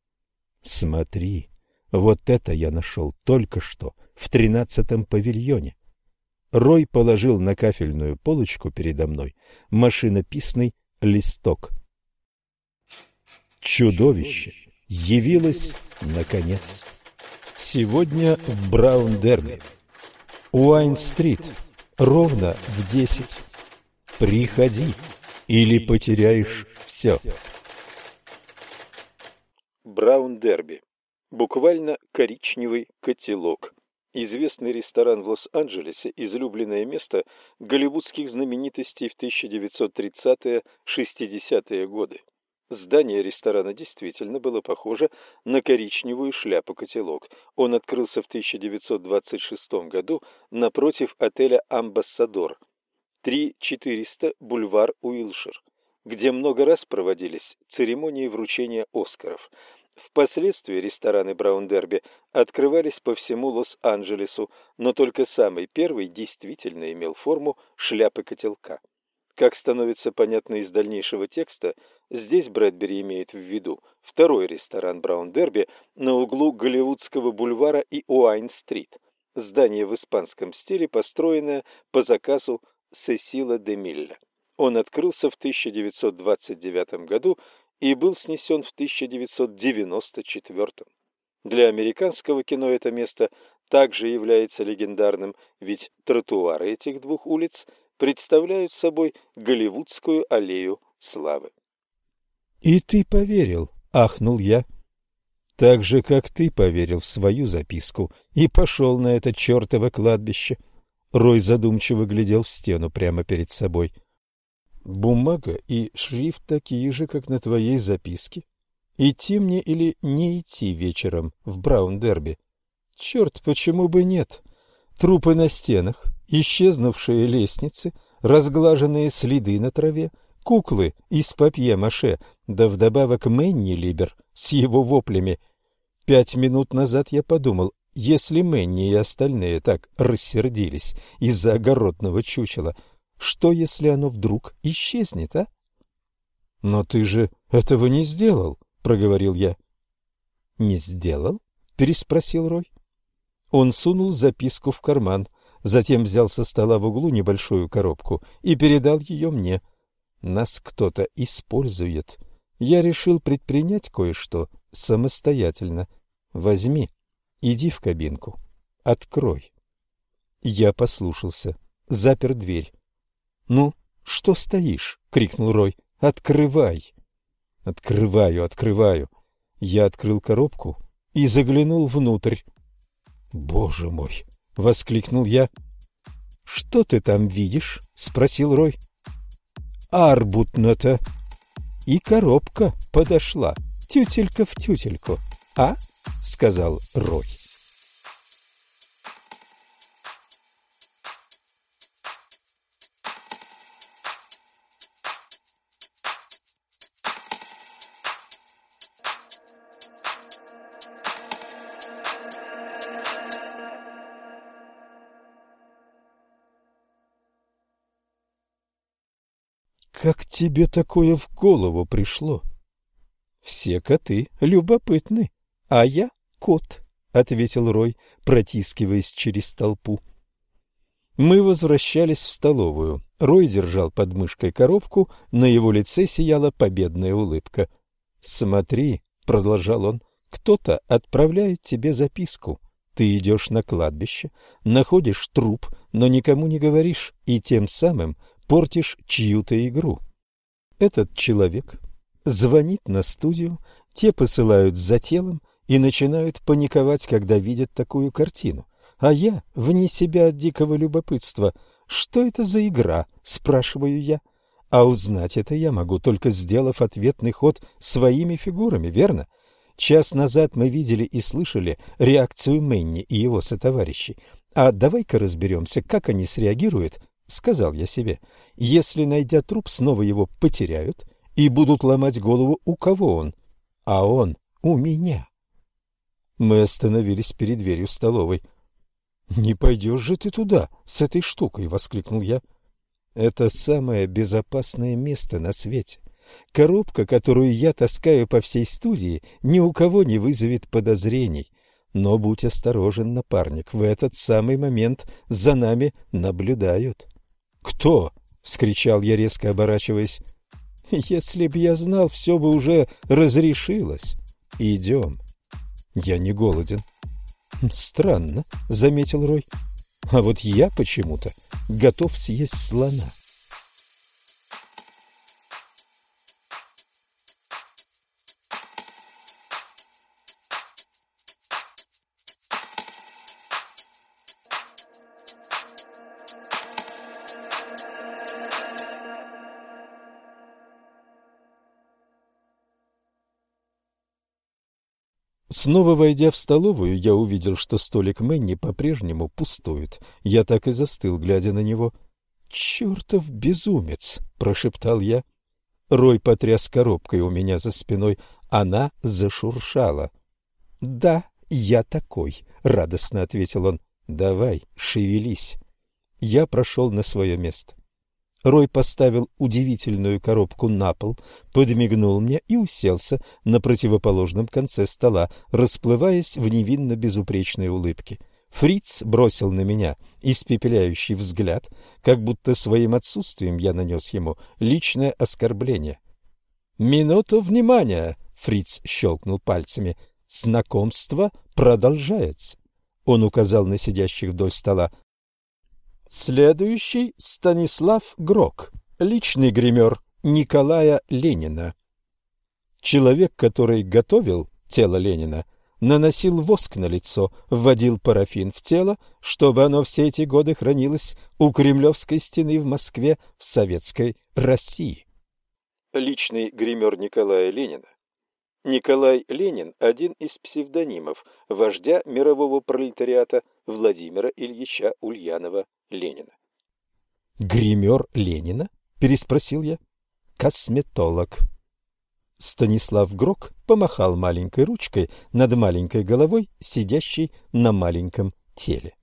Смотри, вот это я нашел только что в тринадцатом павильоне. Рой положил на кафельную полочку передо мной машинописный листок. Чудовище явилось наконец. Сегодня в Браун-Дерби. Уайн-стрит. Ровно в десять. Приходи, или потеряешь все. Браун-Дерби. Буквально коричневый котелок. Известный ресторан в Лос-Анджелесе, излюбленное место голливудских знаменитостей в тысяча девятьсот тридцатые-шестидесятые годы. Здание ресторана действительно было похоже на коричневую шляпу-котелок. Он открылся в тысяча девятьсот двадцать шестом году напротив отеля «Амбассадор», три четыреста бульвар Уилшир, где много раз проводились церемонии вручения «Оскаров». Впоследствии рестораны Браун-Дерби открывались по всему Лос-Анджелесу, но только самый первый действительно имел форму шляпы-котелка. Как становится понятно из дальнейшего текста, здесь Брэдбери имеет в виду второй ресторан Браун-Дерби на углу Голливудского бульвара и Уайн-стрит, здание в испанском стиле, построенное по заказу Сесила де Милля. Он открылся в тысяча девятьсот двадцать девятом году и был снесен в тысяча девятьсот девяносто четвёртом. Для американского кино это место также является легендарным, ведь тротуары этих двух улиц представляют собой Голливудскую аллею славы. «И ты поверил», — ахнул я, — «так же, как ты поверил в свою записку и пошел на это чертово кладбище». Рой задумчиво глядел в стену прямо перед собой. «Бумага и шрифт такие же, как на твоей записке. Идти мне или не идти вечером в Браун-Дерби? Черт, почему бы нет? Трупы на стенах, исчезнувшие лестницы, разглаженные следы на траве, куклы из папье-маше, да вдобавок Мэнни Либер с его воплями. Пять минут назад я подумал, если Мэнни и остальные так рассердились из-за огородного чучела, что, если оно вдруг исчезнет, а? — Но ты же этого не сделал, — проговорил я. — Не сделал? — переспросил Рой. Он сунул записку в карман, затем взял со стола в углу небольшую коробку и передал ее мне. Нас кто-то использует. Я решил предпринять кое-что самостоятельно. Возьми, иди в кабинку, открой. Я послушался, запер дверь. «Ну, что стоишь?» — крикнул Рой. «Открывай!» «Открываю, открываю!» Я открыл коробку и заглянул внутрь. «Боже мой!» — воскликнул я. «Что ты там видишь?» — спросил Рой. «Арбутната!» И коробка подошла, тютелька в тютельку. «А?» — сказал Рой. Как тебе такое в голову пришло? Все коты любопытны, а я кот, ответил Рой, протискиваясь через толпу. Мы возвращались в столовую. Рой держал под мышкой коробку, на его лице сияла победная улыбка. Смотри, продолжал он, кто-то отправляет тебе записку. Ты идешь на кладбище, находишь труп, но никому не говоришь, и тем самым портишь чью-то игру. Этот человек звонит на студию, те посылают за телом и начинают паниковать, когда видят такую картину. А я, вне себя от дикого любопытства, что это за игра, спрашиваю я. А узнать это я могу, только сделав ответный ход своими фигурами, верно? Час назад мы видели и слышали реакцию Мэнни и его сотоварищей. А давай-ка разберемся, как они среагируют, сказал я себе, если, найдя труп, снова его потеряют и будут ломать голову, у кого он. А он у меня. Мы остановились перед дверью столовой. «Не пойдешь же ты туда с этой штукой!» — воскликнул я. «Это самое безопасное место на свете. Коробка, которую я таскаю по всей студии, ни у кого не вызовет подозрений. Но будь осторожен, напарник, в этот самый момент за нами наблюдают». «Кто?» — вскричал я, резко оборачиваясь. Если б я знал, все бы уже разрешилось. Идем. Я не голоден. Странно, заметил Рой. А вот я почему-то готов съесть слона. Снова войдя в столовую, я увидел, что столик Мэнни по-прежнему пустует. Я так и застыл, глядя на него. «Чертов безумец!» — прошептал я. Рой потряс коробкой у меня за спиной. Она зашуршала. «Да, я такой», — радостно ответил он. «Давай, шевелись». Я прошел на свое место. Рой поставил удивительную коробку на пол, подмигнул мне и уселся на противоположном конце стола, расплываясь в невинно безупречной улыбке. Фриц бросил на меня испепеляющий взгляд, как будто своим отсутствием я нанес ему личное оскорбление. «Минуту внимания!» — Фриц щелкнул пальцами. «Знакомство продолжается». Он указал на сидящих вдоль стола. Следующий — Станислав Грок, личный гример Николая Ленина. Человек, который готовил тело Ленина, наносил воск на лицо, вводил парафин в тело, чтобы оно все эти годы хранилось у Кремлевской стены в Москве в Советской России. Личный гример Николая Ленина. Николай Ленин – один из псевдонимов вождя мирового пролетариата Владимира Ильича Ульянова-Ленина. «Гример Ленина?» – переспросил я. «Косметолог». Станислав Грок помахал маленькой ручкой над маленькой головой, сидящей на маленьком теле.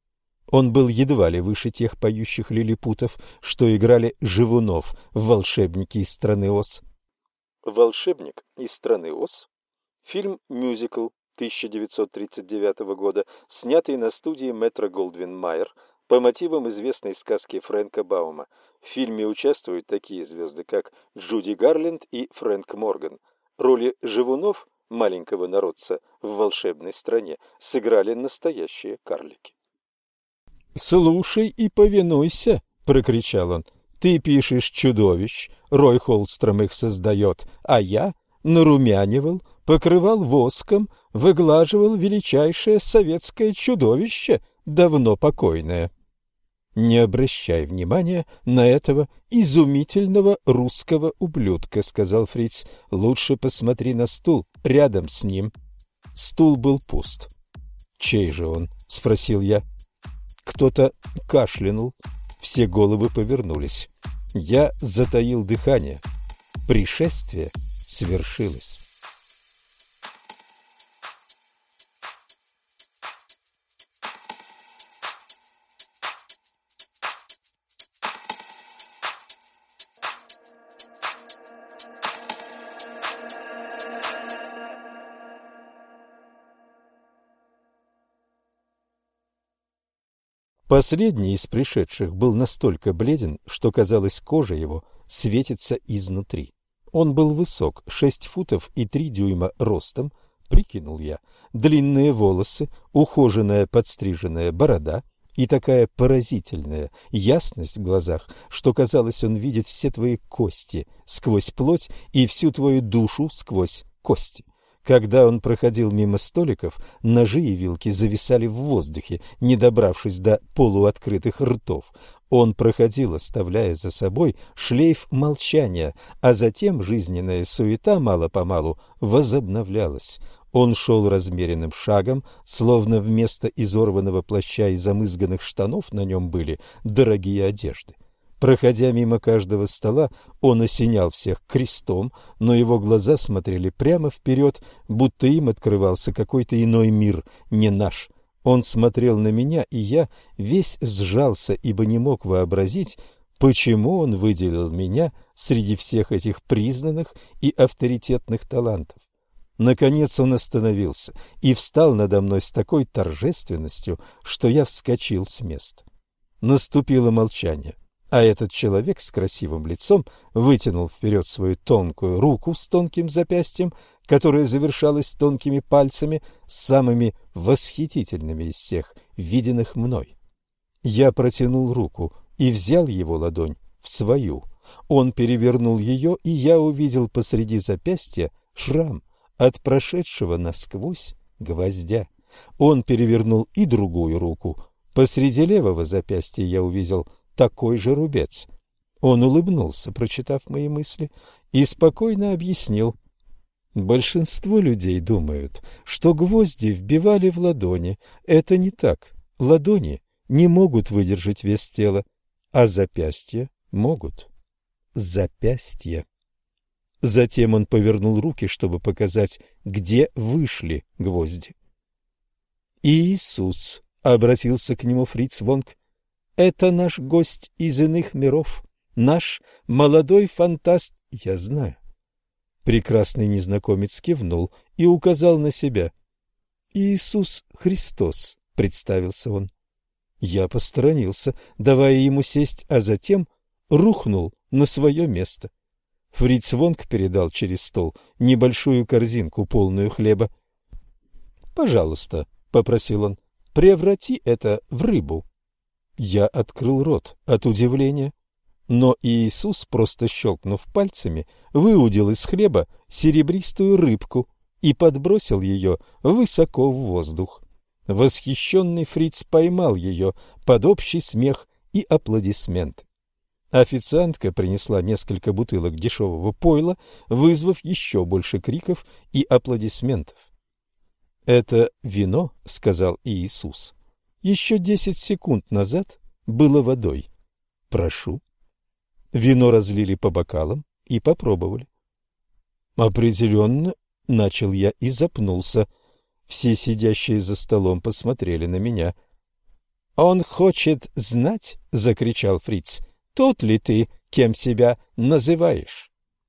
Он был едва ли выше тех поющих лилипутов, что играли Живунов в «Волшебнике из страны Оз». «Волшебник из страны Оз» — фильм-мюзикл тысяча девятьсот тридцать девятого года, снятый на студии Метро-Голдвин-Майер по мотивам известной сказки Фрэнка Баума. В фильме участвуют такие звезды, как Джуди Гарленд и Фрэнк Морган. Роли живунов, маленького народца в волшебной стране, сыграли настоящие карлики. «Слушай и повинуйся!» — прокричал он. «Ты пишешь чудовищ, Рой Холстром их создает, а я нарумянивал, покрывал воском, выглаживал величайшее советское чудовище, давно покойное». «Не обращай внимания на этого изумительного русского ублюдка», — сказал Фриц. «Лучше посмотри на стул рядом с ним». Стул был пуст. «Чей же он?» — спросил я. Кто-то кашлянул. Все головы повернулись. Я затаил дыхание. Пришествие свершилось. Последний из пришедших был настолько бледен, что, казалось, кожа его светится изнутри. Он был высок, шесть футов и три дюйма ростом, прикинул я, длинные волосы, ухоженная подстриженная борода и такая поразительная ясность в глазах, что, казалось, он видит все твои кости сквозь плоть и всю твою душу сквозь кости. Когда он проходил мимо столиков, ножи и вилки зависали в воздухе, не добравшись до полуоткрытых ртов. Он проходил, оставляя за собой шлейф молчания, а затем жизненная суета мало-помалу возобновлялась. Он шел размеренным шагом, словно вместо изорванного плаща и замызганных штанов на нем были дорогие одежды. Проходя мимо каждого стола, он осенял всех крестом, но его глаза смотрели прямо вперед, будто им открывался какой-то иной мир, не наш. Он смотрел на меня, и я весь сжался, ибо не мог вообразить, почему он выделил меня среди всех этих признанных и авторитетных талантов. Наконец он остановился и встал надо мной с такой торжественностью, что я вскочил с места. Наступило молчание. А этот человек с красивым лицом вытянул вперед свою тонкую руку с тонким запястьем, которая завершалась тонкими пальцами, самыми восхитительными из всех, виденных мной. Я протянул руку и взял его ладонь в свою. Он перевернул ее, и я увидел посреди запястья шрам от прошедшего насквозь гвоздя. Он перевернул и другую руку. Посреди левого запястья я увидел такой же рубец. Он улыбнулся, прочитав мои мысли, и спокойно объяснил. Большинство людей думают, что гвозди вбивали в ладони. Это не так. Ладони не могут выдержать вес тела, а запястья могут. Запястья. Затем он повернул руки, чтобы показать, где вышли гвозди. «Иисус», — обратился к нему Фриц Вонг, — «это наш гость из иных миров, наш молодой фантаст». «Я знаю». Прекрасный незнакомец кивнул и указал на себя. «Иисус Христос», — представился он. Я посторонился, давая ему сесть, а затем рухнул на свое место. Фриц Вонг передал через стол небольшую корзинку, полную хлеба. «Пожалуйста», — попросил он, — «преврати это в рыбу». Я открыл рот от удивления, но Иисус, просто щелкнув пальцами, выудил из хлеба серебристую рыбку и подбросил ее высоко в воздух. Восхищенный Фриц поймал ее под общий смех и аплодисменты. Официантка принесла несколько бутылок дешевого пойла, вызвав еще больше криков и аплодисментов. «Это вино, — сказал Иисус, — еще десять секунд назад было водой. Прошу». Вино разлили по бокалам и попробовали. «Определенно, — начал я и запнулся. Все сидящие за столом посмотрели на меня. «Он хочет знать, — закричал Фриц, — тот ли ты, кем себя называешь?»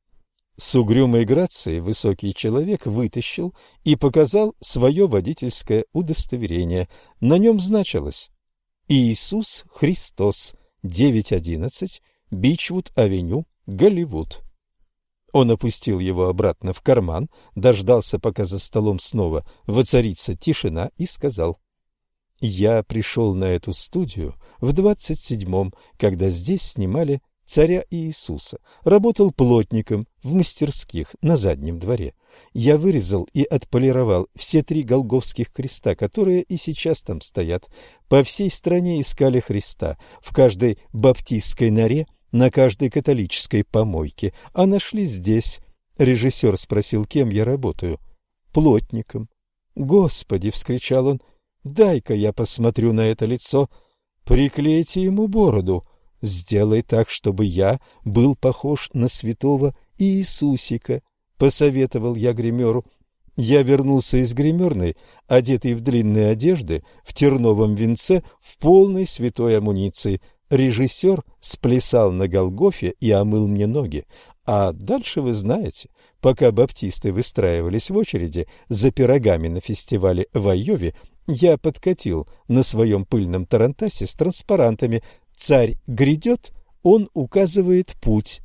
С угрюмой грацией высокий человек вытащил и показал свое водительское удостоверение. На нем значилось: «Иисус Христос, девять одиннадцать, Бичвуд-авеню, Голливуд». Он опустил его обратно в карман, дождался, пока за столом снова воцарится тишина, и сказал: «Я пришел на эту студию в двадцать седьмом, когда здесь снимали «Царя Иисуса». Работал плотником в мастерских на заднем дворе. Я вырезал и отполировал все три голгофских креста, которые и сейчас там стоят. По всей стране искали Христа, в каждой баптистской норе, на каждой католической помойке, а нашли здесь. Режиссер спросил, кем я работаю. Плотником. «Господи!» — вскричал он. «Дай-ка я посмотрю на это лицо. Приклейте ему бороду. Сделай так, чтобы я был похож на святого Иисусика», — посоветовал я гримеру. Я вернулся из гримерной, одетый в длинные одежды, в терновом венце, в полной святой амуниции. Режиссер сплясал на Голгофе и омыл мне ноги. А дальше вы знаете, пока баптисты выстраивались в очереди за пирогами на фестивале в Айове, я подкатил на своем пыльном тарантасе с транспарантами: «Царь грядет, он указывает путь».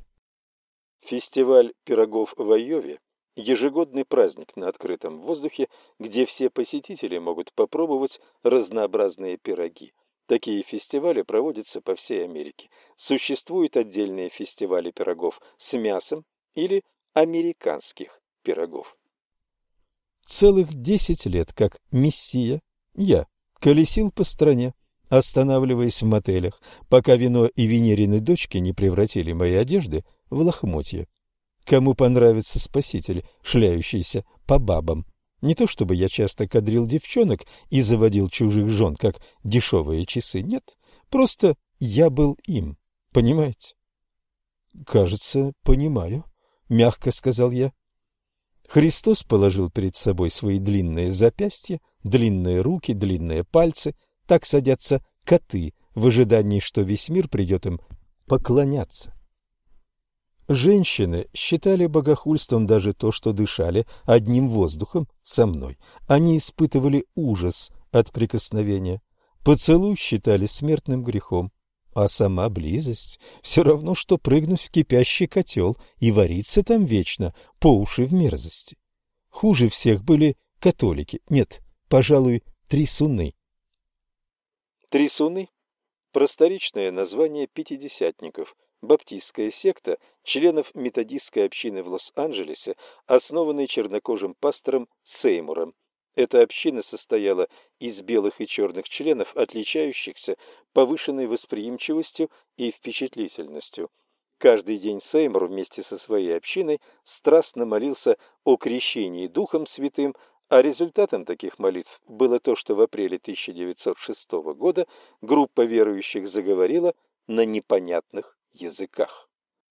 Фестиваль пирогов в Айове – ежегодный праздник на открытом воздухе, где все посетители могут попробовать разнообразные пироги. Такие фестивали проводятся по всей Америке. Существуют отдельные фестивали пирогов с мясом или американских пирогов. Целых десять лет, как мессия, я колесил по стране, останавливаясь в мотелях, пока вино и Венерины дочки не превратили мои одежды в лохмотья. Кому понравится спаситель, шляющийся по бабам? Не то чтобы я часто кадрил девчонок и заводил чужих жен, как дешевые часы, нет, просто я был им, понимаете? «Кажется, понимаю», — мягко сказал я. Христос положил перед собой свои длинные запястья, длинные руки, длинные пальцы. Так садятся коты в ожидании, что весь мир придет им поклоняться. Женщины считали богохульством даже то, что дышали одним воздухом со мной. Они испытывали ужас от прикосновения. Поцелуй считали смертным грехом. А сама близость все равно, что прыгнуть в кипящий котел и вариться там вечно, по уши в мерзости. Хуже всех были католики, нет, пожалуй, трисуны. Трисуны – просторечное название пятидесятников, баптистская секта членов методистской общины в Лос-Анджелесе, основанной чернокожим пастором Сеймуром. Эта община состояла из белых и черных членов, отличающихся повышенной восприимчивостью и впечатлительностью. Каждый день Сеймур вместе со своей общиной страстно молился о крещении Духом Святым, а результатом таких молитв было то, что в апреле тысяча девятьсот шестого года группа верующих заговорила на непонятных языках.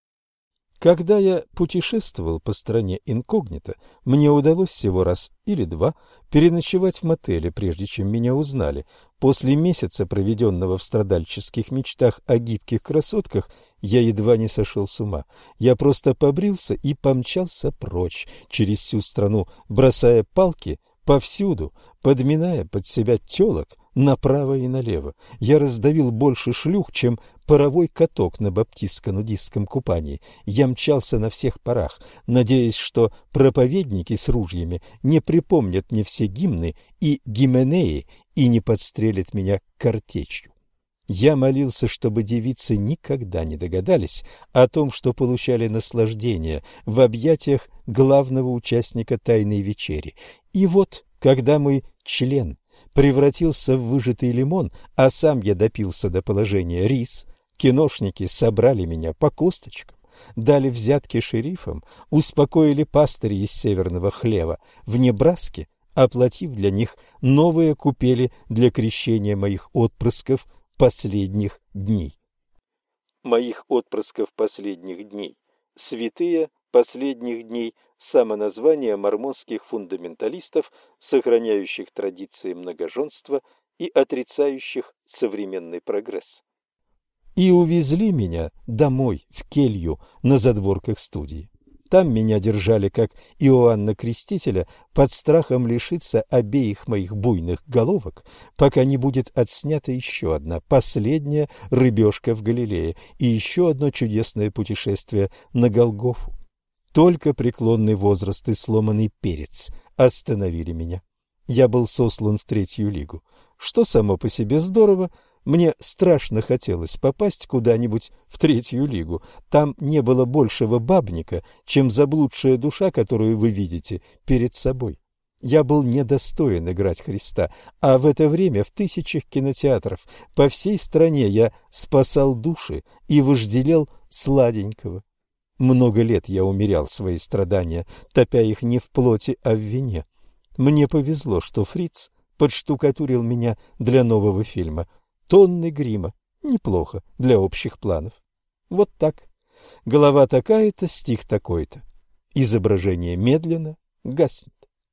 Когда я путешествовал по стране инкогнито, мне удалось всего раз или два переночевать в мотеле, прежде чем меня узнали. После месяца, проведенного в страдальческих мечтах о гибких красотках, я едва не сошел с ума. Я просто побрился и помчался прочь через всю страну, бросая палки повсюду, подминая под себя телок направо и налево. Я раздавил больше шлюх, чем паровой каток на баптистско-нудистском купании. Я мчался на всех парах, надеясь, что проповедники с ружьями не припомнят мне все гимны и гименеи и не подстрелят меня картечью. Я молился, чтобы девицы никогда не догадались о том, что получали наслаждение в объятиях главного участника тайной вечери. И вот, когда мой член превратился в выжатый лимон, а сам я допился до положения рис, киношники собрали меня по косточкам, дали взятки шерифам, успокоили пастырей из северного хлева в Небраске, оплатив для них новые купели для крещения моих отпрысков последних дней. Моих отпрысков последних дней. Святые последних дней – самоназвание мормонских фундаменталистов, сохраняющих традиции многоженства и отрицающих современный прогресс. И увезли меня домой, в келью, на задворках студии. Там меня держали, как Иоанна Крестителя, под страхом лишиться обеих моих буйных головок, пока не будет отснята еще одна, последняя рыбешка в Галилее и еще одно чудесное путешествие на Голгофу. Только преклонный возраст и сломанный перец остановили меня. Я был сослан в третью лигу, что само по себе здорово. Мне страшно хотелось попасть куда-нибудь в третью лигу. Там не было большего бабника, чем заблудшая душа, которую вы видите перед собой. Я был недостоин играть Христа, а в это время в тысячах кинотеатров по всей стране я спасал души и вожделел сладенького. Много лет я умерял свои страдания, топя их не в плоти, а в вине. Мне повезло, что Фриц подштукатурил меня для нового фильма. Тонны грима. Неплохо для общих планов. Вот так. Голова такая-то, стих такой-то. Изображение медленно гаснет.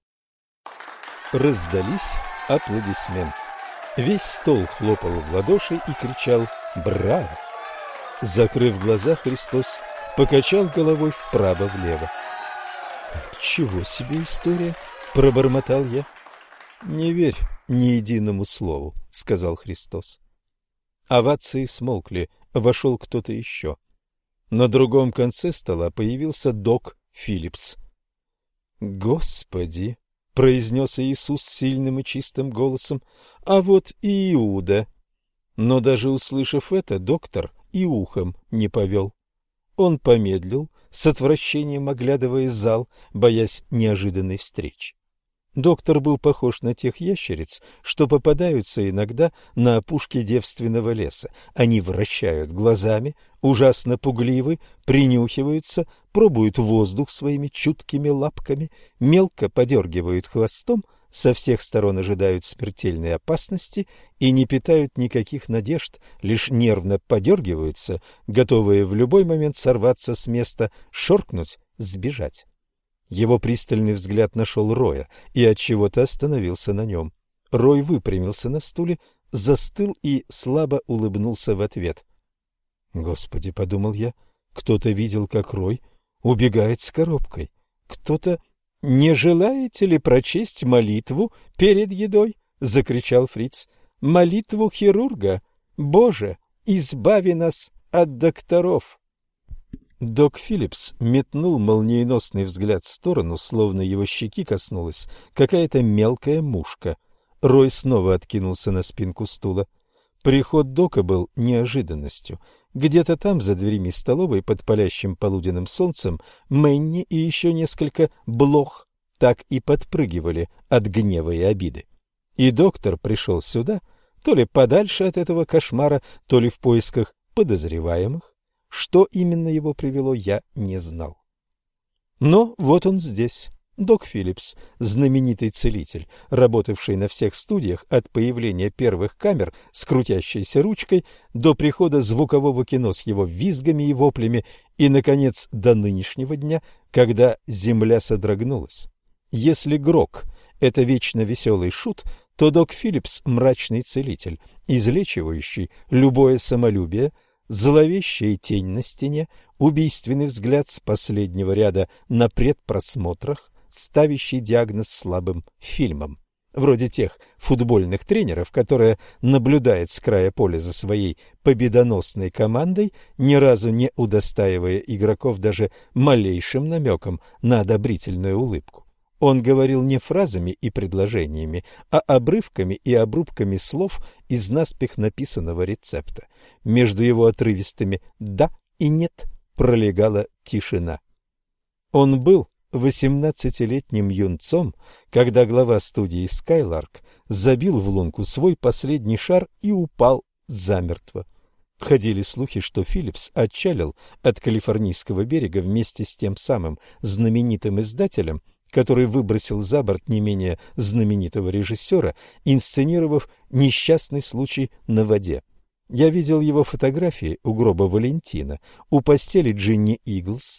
Раздались аплодисменты. Весь стол хлопал в ладоши и кричал «Браво!». Закрыв глаза, Христос покачал головой вправо-влево. «Чего себе история!» — пробормотал я. «Не верь ни единому слову», — сказал Христос. Овации смолкли, вошел кто-то еще. На другом конце стола появился док Филлипс. «Господи!» — произнес Иисус сильным и чистым голосом, — «а вот и Иуда». Но даже услышав это, доктор и ухом не повел. Он помедлил, с отвращением оглядывая зал, боясь неожиданной встречи. Доктор был похож на тех ящериц, что попадаются иногда на опушке девственного леса. Они вращают глазами, ужасно пугливы, принюхиваются, пробуют воздух своими чуткими лапками, мелко подергивают хвостом, со всех сторон ожидают смертельной опасности и не питают никаких надежд, лишь нервно подергиваются, готовые в любой момент сорваться с места, шоркнуть, сбежать. Его пристальный взгляд нашел Роя и отчего-то остановился на нем. Рой выпрямился на стуле, застыл и слабо улыбнулся в ответ. «Господи», — подумал я, — кто-то видел, как Рой убегает с коробкой. Кто-то... «Не желаете ли прочесть молитву перед едой?» — закричал Фриц. «Молитву хирурга? Боже, избави нас от докторов. Док Филлипс метнул молниеносный взгляд в сторону, словно его щеки коснулась какая-то мелкая мушка. Рой снова откинулся на спинку стула. Приход Дока был неожиданностью. Где-то там, за дверями столовой, под палящим полуденным солнцем, Мэнни и еще несколько блох так и подпрыгивали от гнева и обиды. И доктор пришел сюда, то ли подальше от этого кошмара, то ли в поисках подозреваемых. Что именно его привело, я не знал. Но вот он здесь, Док Филлипс, знаменитый целитель, работавший на всех студиях от появления первых камер с крутящейся ручкой до прихода звукового кино с его визгами и воплями и, наконец, до нынешнего дня, когда земля содрогнулась. Если Грок — это вечно веселый шут, то Док Филлипс — мрачный целитель, излечивающий любое самолюбие, зловещая тень на стене, убийственный взгляд с последнего ряда на предпросмотрах, ставящий диагноз слабым фильмам, вроде тех футбольных тренеров, которые наблюдают с края поля за своей победоносной командой, ни разу не удостаивая игроков даже малейшим намеком на одобрительную улыбку. Он говорил не фразами и предложениями, а обрывками и обрубками слов из наспех написанного рецепта. Между его отрывистыми «да» и «нет» пролегала тишина. Он был восемнадцатилетним юнцом, когда глава студии «Скайларк» забил в лунку свой последний шар и упал замертво. Ходили слухи, что Филлипс отчалил от Калифорнийского берега вместе с тем самым знаменитым издателем, который выбросил за борт не менее знаменитого режиссера, инсценировав несчастный случай на воде. Я видел его фотографии у гроба Валентина, у постели Джинни Иглс.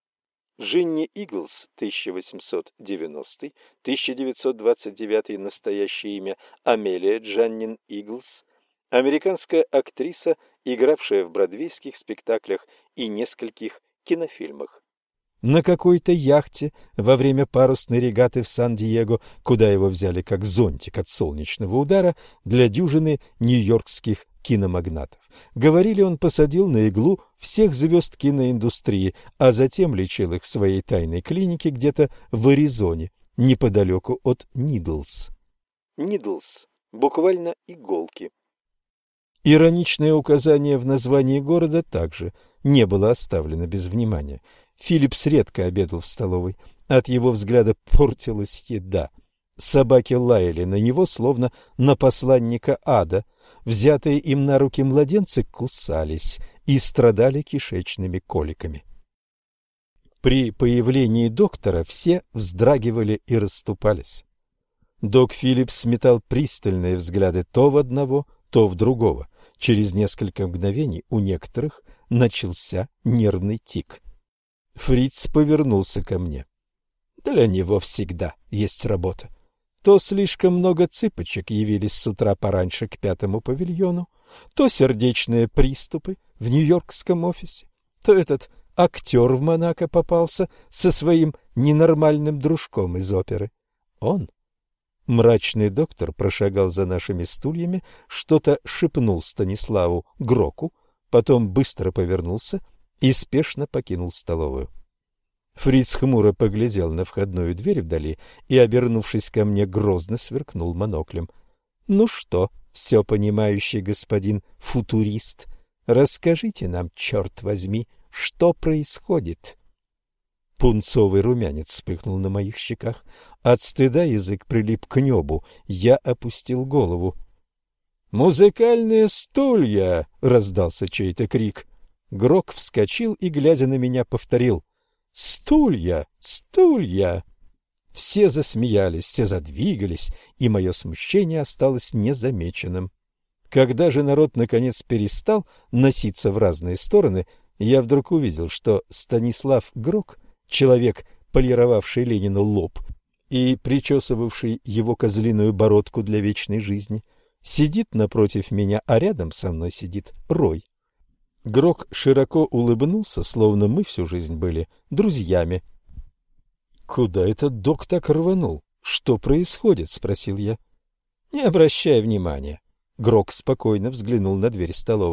Джинни Иглс, тысяча восемьсот девяностый — тысяча девятьсот двадцать девятый, настоящее имя Амелия Джаннин Иглс, американская актриса, игравшая в бродвейских спектаклях и нескольких кинофильмах. На какой-то яхте во время парусной регаты в Сан-Диего, куда его взяли как зонтик от солнечного удара для дюжины нью-йоркских киномагнатов. Говорили, он посадил на иглу всех звезд киноиндустрии, а затем лечил их в своей тайной клинике где-то в Аризоне, неподалеку от Нидлс. Нидлс, буквально иголки. Ироничное указание в названии города также не было оставлено без внимания. Филлипс редко обедал в столовой. От его взгляда портилась еда. Собаки лаяли на него, словно на посланника ада. Взятые им на руки младенцы кусались и страдали кишечными коликами. При появлении доктора все вздрагивали и расступались. Док Филлипс метал пристальные взгляды то в одного, то в другого. Через несколько мгновений у некоторых начался нервный тик. Фриц повернулся ко мне. Для него всегда есть работа. То слишком много цыпочек явились с утра пораньше к пятому павильону, то сердечные приступы в нью-йоркском офисе, то этот актер в Монако попался со своим ненормальным дружком из оперы. Он, мрачный доктор, прошагал за нашими стульями, что-то шепнул Станиславу Гроку, потом быстро повернулся и спешно покинул столовую. Фриц хмуро поглядел на входную дверь вдали и, обернувшись ко мне, грозно сверкнул моноклем. — Ну что, все понимающий господин футурист, расскажите нам, черт возьми, что происходит? Пунцовый румянец вспыхнул на моих щеках. От стыда язык прилип к небу. Я опустил голову. «Музыкальные стулья!» — раздался чей-то крик. Грок вскочил и, глядя на меня, повторил: «Стулья! Стулья!» Все засмеялись, все задвигались, и мое смущение осталось незамеченным. Когда же народ наконец перестал носиться в разные стороны, я вдруг увидел, что Станислав Грок, человек, полировавший Ленину лоб и причесывавший его козлиную бородку для вечной жизни, сидит напротив меня, а рядом со мной сидит Рой. Грок широко улыбнулся, словно мы всю жизнь были друзьями. — Куда этот док так рванул? Что происходит? — спросил я. — Не обращай внимания. Грок спокойно взглянул на дверь столовой. —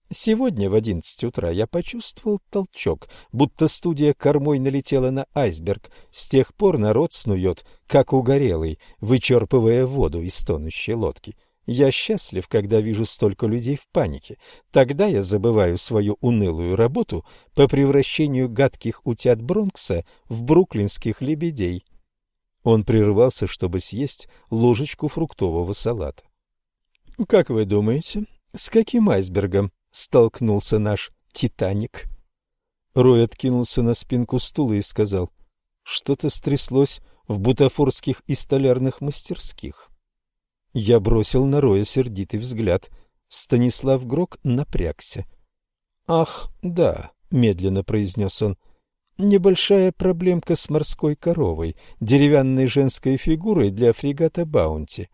Сегодня в одиннадцать утра я почувствовал толчок, будто студия кормой налетела на айсберг. С тех пор народ снует, как угорелый, вычерпывая воду из тонущей лодки. Я счастлив, когда вижу столько людей в панике. Тогда я забываю свою унылую работу по превращению гадких утят Бронкса в бруклинских лебедей. Он прервался, чтобы съесть ложечку фруктового салата. Как вы думаете, с каким айсбергом столкнулся наш «Титаник»? Рой откинулся на спинку стула и сказал: что-то стряслось в бутафорских и столярных мастерских. Я бросил на Роя сердитый взгляд. Станислав Грок напрягся. «Ах, да», — медленно произнес он, — «небольшая проблемка с морской коровой, деревянной женской фигурой для фрегата «Баунти».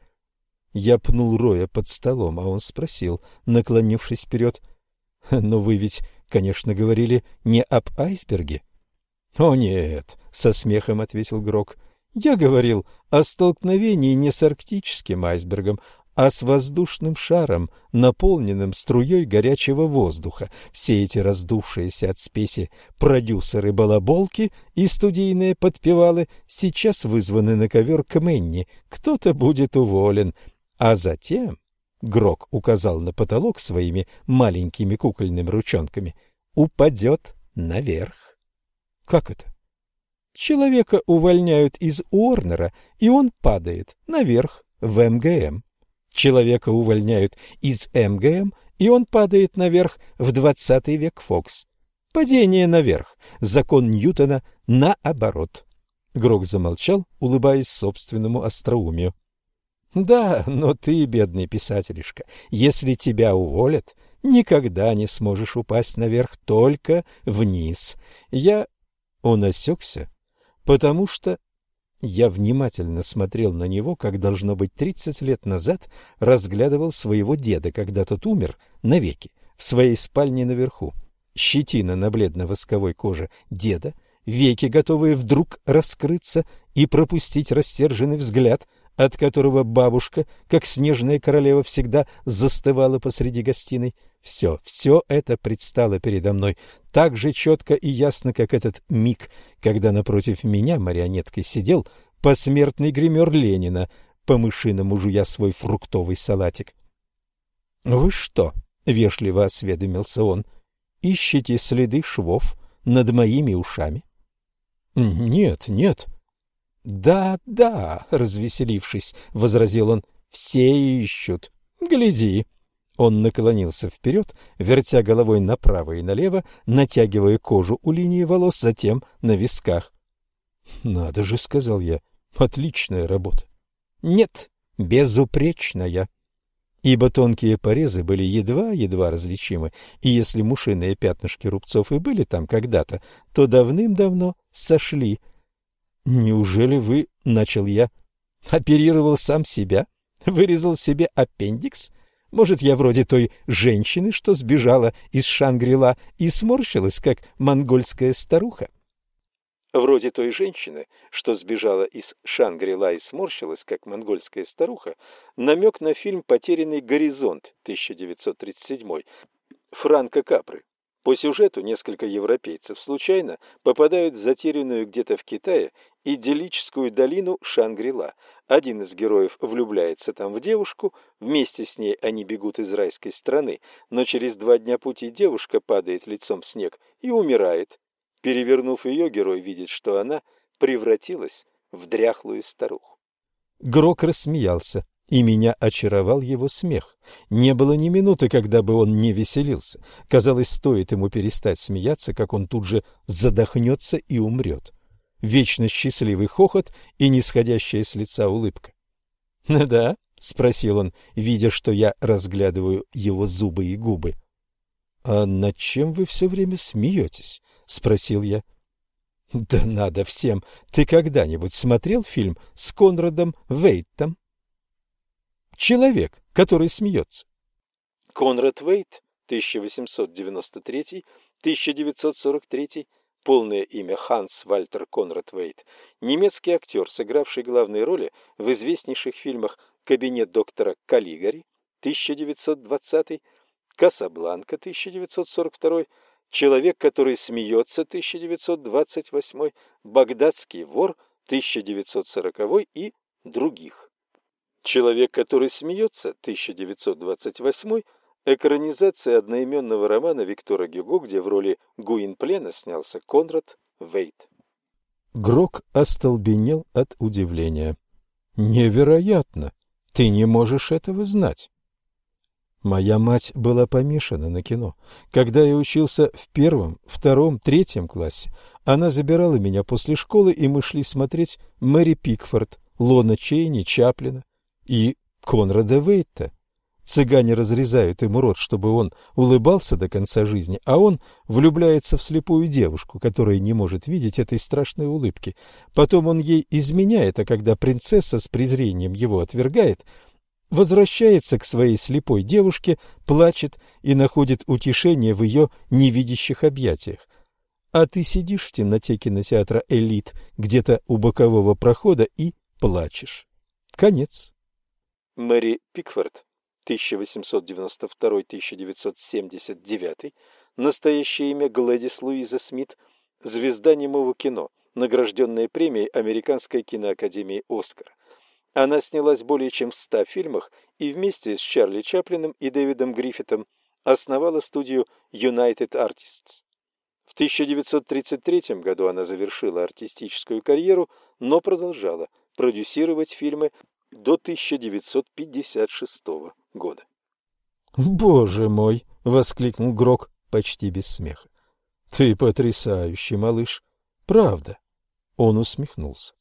Я пнул Роя под столом, а он спросил, наклонившись вперед: «Но вы ведь, конечно, говорили не об айсберге?» «О нет», — со смехом ответил Грок, — «я говорил о столкновении не с арктическим айсбергом, а с воздушным шаром, наполненным струей горячего воздуха. Все эти раздувшиеся от спеси продюсеры-балаболки и студийные подпевалы сейчас вызваны на ковер к Мэнни. Кто-то будет уволен. А затем, — Грок указал на потолок своими маленькими кукольными ручонками, — упадет наверх». «Как это?» «Человека увольняют из Уорнера, и он падает наверх в эм гэ эм. Человека увольняют из эм гэ эм, и он падает наверх в двадцатый век Фокс. Падение наверх. Закон Ньютона наоборот». Грок замолчал, улыбаясь собственному остроумию. «Да, но ты, бедный писателишка, если тебя уволят, никогда не сможешь упасть наверх, только вниз. Я...» Он осекся, потому что я внимательно смотрел на него, как, должно быть, тридцать лет назад разглядывал своего деда, когда тот умер навеки в своей спальне наверху. Щетина на бледно-восковой коже деда, веки, готовые вдруг раскрыться и пропустить рассерженный взгляд, от которого бабушка, как снежная королева, всегда застывала посреди гостиной. Все, все это предстало передо мной так же четко и ясно, как этот миг, когда напротив меня марионеткой сидел посмертный гример Ленина, по-мышиному жуя свой фруктовый салатик. «Вы что?» — вежливо осведомился он. «Ищете следы швов над моими ушами?» «Нет, нет». «Да, да», — развеселившись, возразил он, — «все ищут. Гляди». Он наклонился вперед, вертя головой направо и налево, натягивая кожу у линии волос, затем на висках. «Надо же», — сказал я, — «отличная работа». «Нет, безупречная». Ибо тонкие порезы были едва-едва различимы, и если мушиные пятнышки рубцов и были там когда-то, то давным-давно сошли. «Неужели вы, — начал я, — оперировал сам себя? Вырезал себе аппендикс? Может, я вроде той женщины, что сбежала из Шангри-Ла и сморщилась, как монгольская старуха?» Вроде той женщины, что сбежала из Шангри-Ла и сморщилась, как монгольская старуха, намек на фильм «Потерянный горизонт» тысяча девятьсот тридцать седьмой Франко Капры. По сюжету несколько европейцев случайно попадают в затерянную где-то в Китае идиллическую долину Шангри-Ла. Один из героев влюбляется там в девушку, вместе с ней они бегут из райской страны, но через два дня пути девушка падает лицом в снег и умирает. Перевернув ее, герой видит, что она превратилась в дряхлую старуху. Грок рассмеялся, и меня очаровал его смех. Не было ни минуты, когда бы он не веселился. Казалось, стоит ему перестать смеяться, как он тут же задохнется и умрет. Вечно счастливый хохот и нисходящая с лица улыбка. «Ну да?» — спросил он, видя, что я разглядываю его зубы и губы. «А над чем вы все время смеетесь?» — спросил я. «Да надо всем! Ты когда-нибудь смотрел фильм с Конрадом Вейттом?» «Человек, который смеется». Конрад Вейт, тысяча восемьсот девяносто третий — тысяча девятьсот сорок третий, полное имя Ханс Вальтер Конрад Вейт, немецкий актер, сыгравший главные роли в известнейших фильмах «Кабинет доктора Каллигари» тысяча девятьсот двадцатый, Касабланка, тысяча девятьсот сорок второй, Человек, который смеется, тысяча девятьсот двадцать восьмой, Багдадский вор, тысяча девятьсот сороковой и других. Человек, который смеется, тысяча девятьсот двадцать восьмой, экранизация одноименного романа Виктора Гюго, где в роли Гуинплена снялся Конрад Вейт. Грок остолбенел от удивления. «Невероятно! Ты не можешь этого знать!» Моя мать была помешана на кино. Когда я учился в первом, втором, третьем классе, она забирала меня после школы, и мы шли смотреть Мэри Пикфорд, Лона Чейни, Чаплина и Конрада Вейта. Цыгане разрезают ему рот, чтобы он улыбался до конца жизни, а он влюбляется в слепую девушку, которая не может видеть этой страшной улыбки. Потом он ей изменяет, а когда принцесса с презрением его отвергает, возвращается к своей слепой девушке, плачет и находит утешение в ее невидящих объятиях. А ты сидишь в темноте кинотеатра «Элит» где-то у бокового прохода и плачешь. Конец. Мэри Пикфорд, тысяча восемьсот девяносто второй — тысяча девятьсот семьдесят девятый, настоящее имя Глэдис Луиза Смит, звезда немого кино, награжденная премией Американской киноакадемии «Оскар». Она снялась более чем в ста фильмах и вместе с Чарли Чаплином и Дэвидом Гриффитом основала студию United Artists. В тысяча девятьсот тридцать третьем году она завершила артистическую карьеру, но продолжала продюсировать фильмы до тысяча девятьсот пятьдесят шестого года. «Боже мой!» — воскликнул Грок почти без смеха. «Ты потрясающий, малыш! Правда!» Он усмехнулся.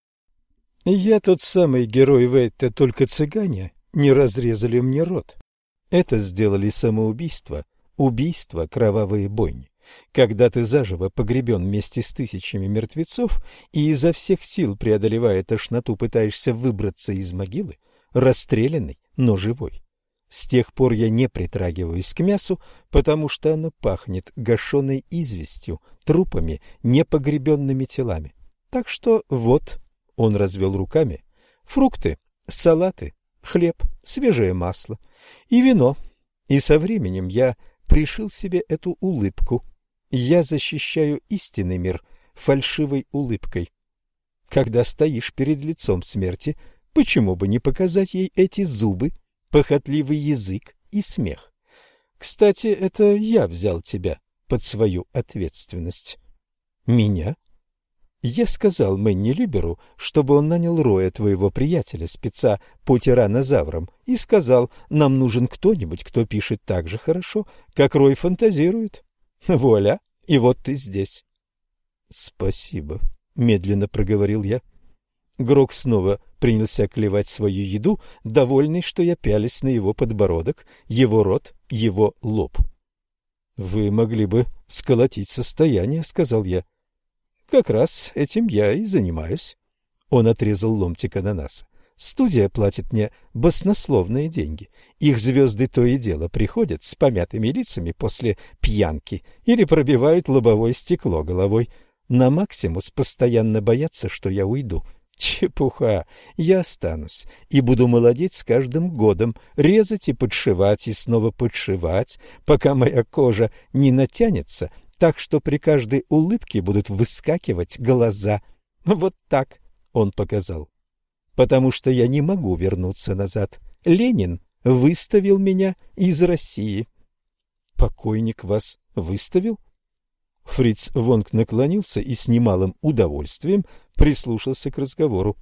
«Я тот самый герой Вейта, только цыгане не разрезали мне рот. Это сделали самоубийство, убийство, кровавые бойни. Когда ты заживо погребен вместе с тысячами мертвецов и изо всех сил, преодолевая тошноту, пытаешься выбраться из могилы, расстрелянный, но живой. С тех пор я не притрагиваюсь к мясу, потому что оно пахнет гашеной известью, трупами, непогребенными телами. Так что вот...» Он развел руками. «Фрукты, салаты, хлеб, свежее масло и вино. И со временем я пришил себе эту улыбку. Я защищаю истинный мир фальшивой улыбкой. Когда стоишь перед лицом смерти, почему бы не показать ей эти зубы, похотливый язык и смех? Кстати, это я взял тебя под свою ответственность». «Меня?» «Я сказал Мэнни Либеру, чтобы он нанял Роя, твоего приятеля, спеца по тираннозаврам, и сказал, нам нужен кто-нибудь, кто пишет так же хорошо, как Рой фантазирует. Вуаля, и вот ты здесь». «Спасибо», — медленно проговорил я. Грок снова принялся клевать свою еду, довольный, что я пялюсь на его подбородок, его рот, его лоб. «Вы могли бы сколотить состояние», — сказал я. «Как раз этим я и занимаюсь». Он отрезал ломтик ананаса. «Студия платит мне баснословные деньги. Их звезды то и дело приходят с помятыми лицами после пьянки или пробивают лобовое стекло головой. На Максимус постоянно боятся, что я уйду. Чепуха. Я останусь и буду молодеть с каждым годом, резать и подшивать, и снова подшивать, пока моя кожа не натянется, так что при каждой улыбке будут выскакивать глаза. Вот так», — он показал. «Потому что я не могу вернуться назад. Ленин выставил меня из России». «Покойник вас выставил?» Фриц Вонг наклонился и с немалым удовольствием прислушался к разговору.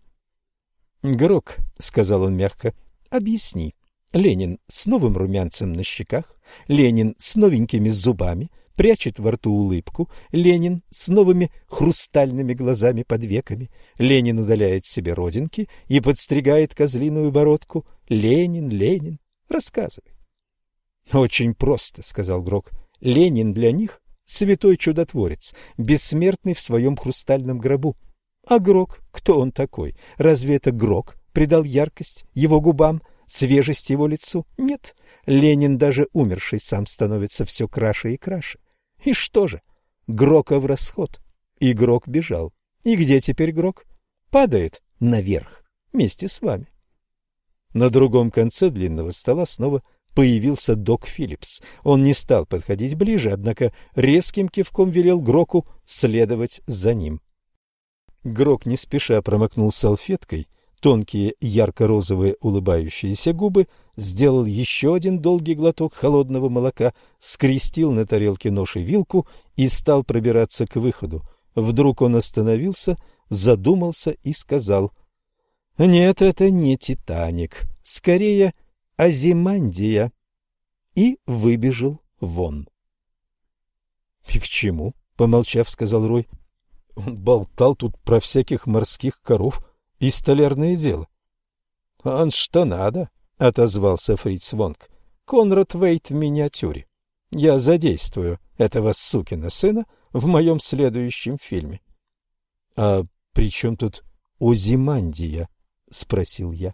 «Грок», — сказал он мягко, — «объясни. Ленин с новым румянцем на щеках, Ленин с новенькими зубами, прячет во рту улыбку, Ленин с новыми хрустальными глазами под веками, Ленин удаляет себе родинки и подстригает козлиную бородку. Ленин, Ленин, рассказывай». «Очень просто», — сказал Грок. «Ленин для них — святой чудотворец, бессмертный в своем хрустальном гробу. А Грок, кто он такой? Разве это Грок придал яркость его губам, свежесть его лицу? Нет, Ленин, даже умерший, сам становится все краше и краше. И что же? Грока в расход. И Грок бежал. И где теперь Грок? Падает наверх вместе с вами». На другом конце длинного стола снова появился док Филлипс. Он не стал подходить ближе, однако резким кивком велел Гроку следовать за ним. Грок не спеша промокнул салфеткой тонкие ярко-розовые улыбающиеся губы, сделал еще один долгий глоток холодного молока, скрестил на тарелке нож и вилку и стал пробираться к выходу. Вдруг он остановился, задумался и сказал: «Нет, это не Титаник, скорее Азимандия», и выбежал вон. «И к чему?» — помолчав, сказал Рой. «Он болтал тут про всяких морских коров и столярное дело». «Он что надо», — отозвался Фриц Вонг. «Конрад Вейт в миниатюре. Я задействую этого сукина сына в моем следующем фильме». «А при чем тут Озимандия?» — спросил я.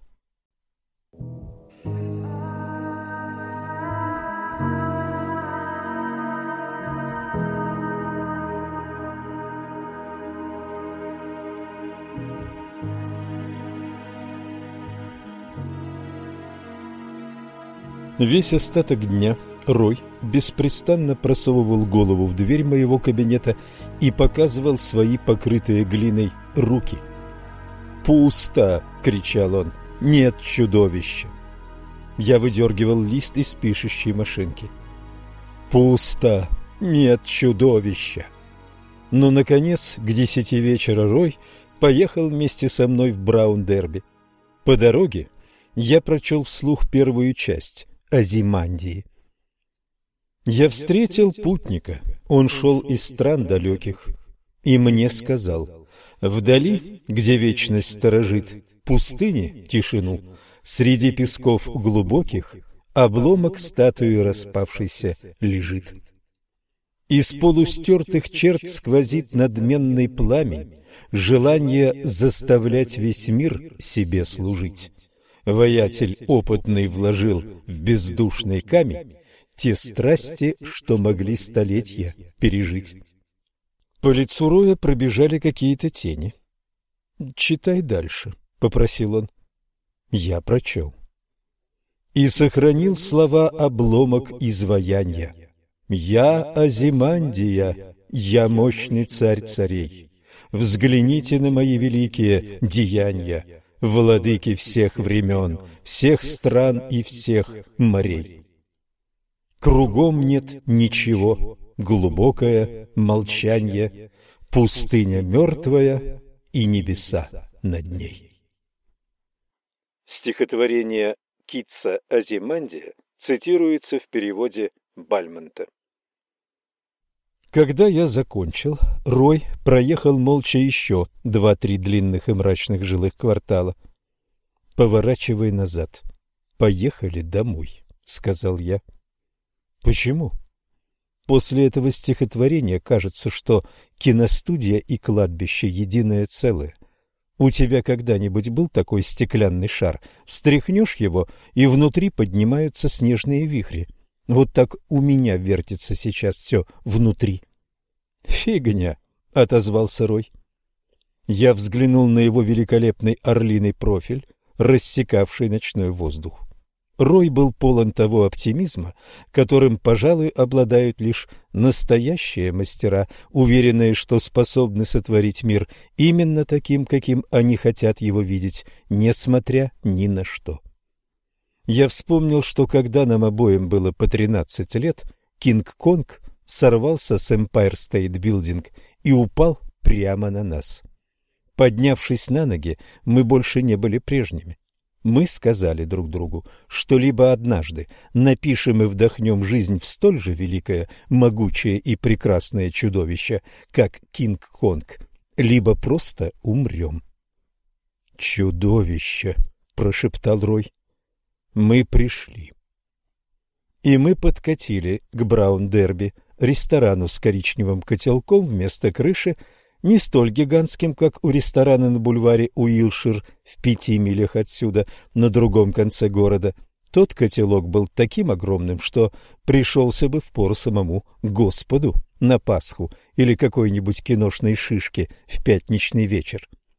Весь остаток дня Рой беспрестанно просовывал голову в дверь моего кабинета и показывал свои покрытые глиной руки. «Пусто!» — кричал он. «Нет чудовища!» Я выдергивал лист из пишущей машинки. «Пусто! Нет чудовища!» Но, наконец, к десяти вечера Рой поехал вместе со мной в Браун-Дерби. По дороге я прочел вслух первую часть Азимандии. Я встретил путника, он шел из стран далеких, и мне сказал: вдали, где вечность сторожит пустыни тишину, среди песков глубоких обломок статуи распавшейся лежит. Из полустертых черт сквозит надменный пламень, желание заставлять весь мир себе служить. Воятель опытный вложил в бездушный камень те страсти, что могли столетия пережить. По лицу Роя пробежали какие-то тени. «Читай дальше», — попросил он. Я прочел. «И сохранил слова обломок изваяния. Я Азимандия, я мощный царь царей. Взгляните на мои великие деяния, владыки всех времен, всех стран и всех морей. Кругом нет ничего, глубокое молчание, пустыня мертвая и небеса над ней». Стихотворение Китса «Азимандия» цитируется в переводе Бальмонта. Когда я закончил, Рой проехал молча еще два-три длинных и мрачных жилых квартала. «Поворачивай назад. Поехали домой», — сказал я. «Почему?» После этого стихотворения кажется, что киностудия и кладбище — единое целое. У тебя когда-нибудь был такой стеклянный шар? Встряхнешь его, и внутри поднимаются снежные вихри. Вот так у меня вертится сейчас все внутри. «Фигня», — отозвался Рой. Я взглянул на его великолепный орлиный профиль, рассекавший ночной воздух. Рой был полон того оптимизма, которым, пожалуй, обладают лишь настоящие мастера, уверенные, что способны сотворить мир именно таким, каким они хотят его видеть, несмотря ни на что. Я вспомнил, что когда нам обоим было по тринадцать лет, Кинг-Конг сорвался с Empire State Building и упал прямо на нас. Поднявшись на ноги, мы больше не были прежними. Мы сказали друг другу, что либо однажды напишем и вдохнем жизнь в столь же великое, могучее и прекрасное чудовище, как Кинг-Конг, либо просто умрем. «Чудовище!» — прошептал Рой. Мы пришли. И мы подкатили к Браун-Дерби, ресторану с коричневым котелком вместо крыши, не столь гигантским, как у ресторана на бульваре Уилшир в пяти милях отсюда, на другом конце города. Тот котелок был таким огромным, что пришелся бы впору самому Господу на Пасху или какой-нибудь киношной шишке в пятничный вечер.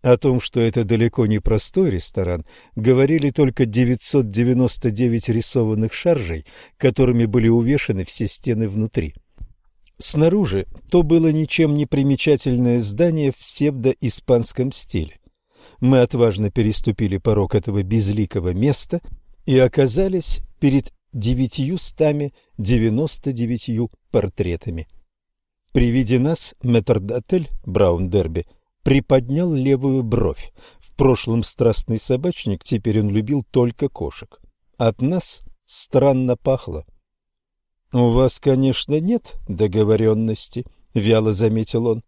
О том, что это далеко не простой ресторан, говорили только девятьсот девяносто девять рисованных шаржей, которыми были увешаны все стены внутри. Снаружи то было ничем не примечательное здание в псевдо-испанском стиле. Мы отважно переступили порог этого безликого места и оказались перед девятьюстами девяносто девятью портретами. При виде нас метрдотель Браун-Дерби приподнял левую бровь. В прошлом страстный собачник, теперь он любил только кошек. От нас странно пахло. — У вас, конечно, нет договоренности, — вяло заметил он.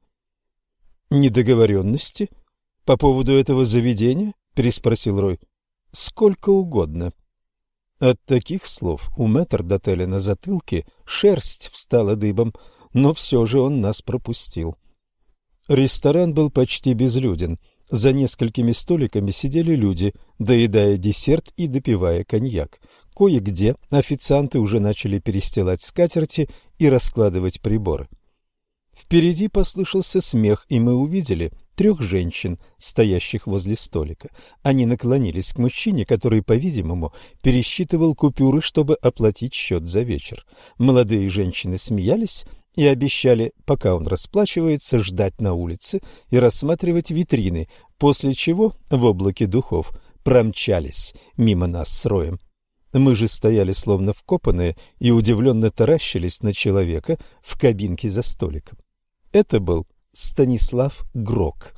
— Недоговоренности? По поводу этого заведения? — переспросил Рой. — Сколько угодно. От таких слов у метрдотеля на затылке шерсть встала дыбом, но все же он нас пропустил. Ресторан был почти безлюден. За несколькими столиками сидели люди, доедая десерт и допивая коньяк. Кое-где официанты уже начали перестилать скатерти и раскладывать приборы. Впереди послышался смех, и мы увидели трех женщин, стоящих возле столика. Они наклонились к мужчине, который, по-видимому, пересчитывал купюры, чтобы оплатить счет за вечер. Молодые женщины смеялись и обещали, пока он расплачивается, ждать на улице и рассматривать витрины, после чего в облаке духов промчались мимо нас с Роем. Мы же стояли словно вкопанные и удивленно таращились на человека в кабинке за столиком. Это был Станислав Грок.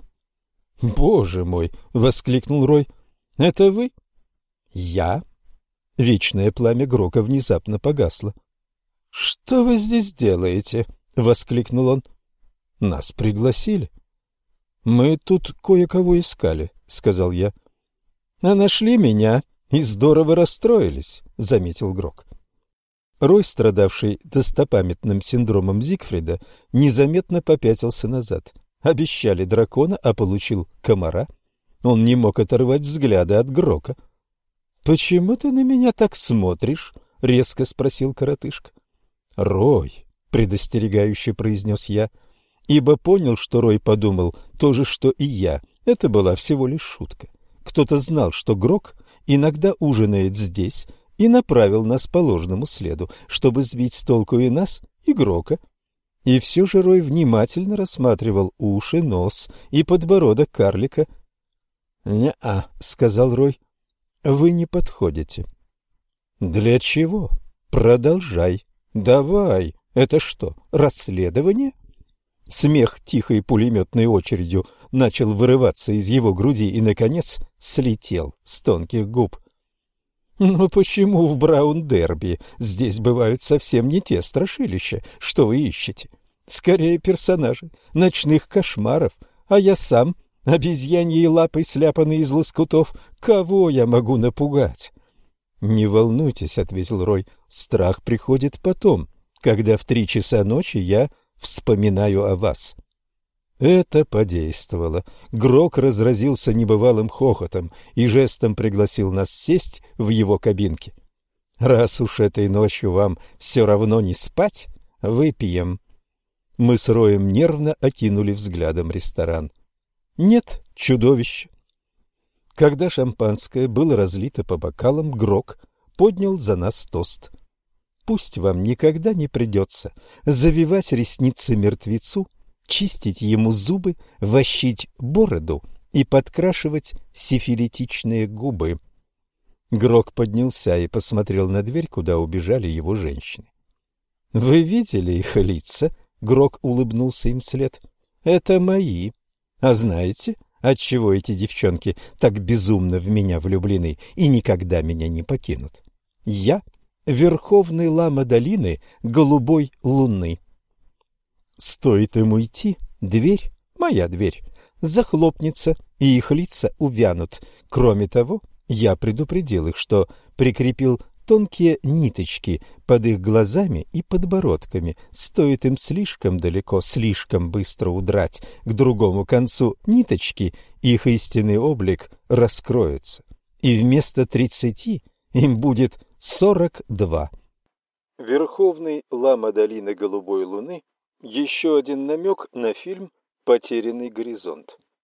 «Боже мой!» — воскликнул Рой. «Это вы?» «Я?» Вечное пламя Грока внезапно погасло. «Что вы здесь делаете?» — воскликнул он. «Нас пригласили». «Мы тут кое-кого искали», — сказал я. «А нашли меня и здорово расстроились», — заметил Грок. Рой, страдавший достопамятным синдромом Зигфрида, незаметно попятился назад. Обещали дракона, а получил комара. Он не мог оторвать взгляда от Грока. «Почему ты на меня так смотришь?» — резко спросил коротышка. «Рой», — предостерегающе произнес я, ибо понял, что Рой подумал то же, что и я. Это была всего лишь шутка. Кто-то знал, что Грок иногда ужинает здесь, и направил нас по ложному следу, чтобы сбить с толку и нас, и Грока. И все же Рой внимательно рассматривал уши, нос и подбородок карлика. «Не-а», — сказал Рой, — «вы не подходите». «Для чего? Продолжай. Давай. Это что, расследование?» Смех тихой пулеметной очередью начал вырываться из его груди и, наконец, слетел с тонких губ. «Но почему в Браун-Дерби здесь бывают совсем не те страшилища, что вы ищете? Скорее персонажи ночных кошмаров, а я сам, обезьяньей лапой сляпанный из лоскутов, кого я могу напугать?» «Не волнуйтесь», — ответил Рой, — «страх приходит потом, когда в три часа ночи я вспоминаю о вас». Это подействовало. Грок разразился небывалым хохотом и жестом пригласил нас сесть в его кабинке. «Раз уж этой ночью вам все равно не спать, выпьем». Мы с Роем нервно окинули взглядом ресторан. Нет, чудовище. Когда шампанское было разлито по бокалам, Грок поднял за нас тост. «Пусть вам никогда не придется завивать ресницы мертвецу, чистить ему зубы, вощить бороду и подкрашивать сифилитичные губы». Грок поднялся и посмотрел на дверь, куда убежали его женщины. «Вы видели их лица?» — Грок улыбнулся им вслед. «Это мои. А знаете, отчего эти девчонки так безумно в меня влюблены и никогда меня не покинут? Я — верховный лама долины голубой луны. Стоит им уйти, дверь, моя дверь, захлопнется, и их лица увянут. Кроме того, я предупредил их, что прикрепил тонкие ниточки под их глазами и подбородками. Стоит им слишком далеко, слишком быстро удрать к другому концу ниточки, их истинный облик раскроется, и вместо тридцати им будет сорок два. Верховный лама долины голубой луны — еще один намек на фильм «Потерянный горизонт».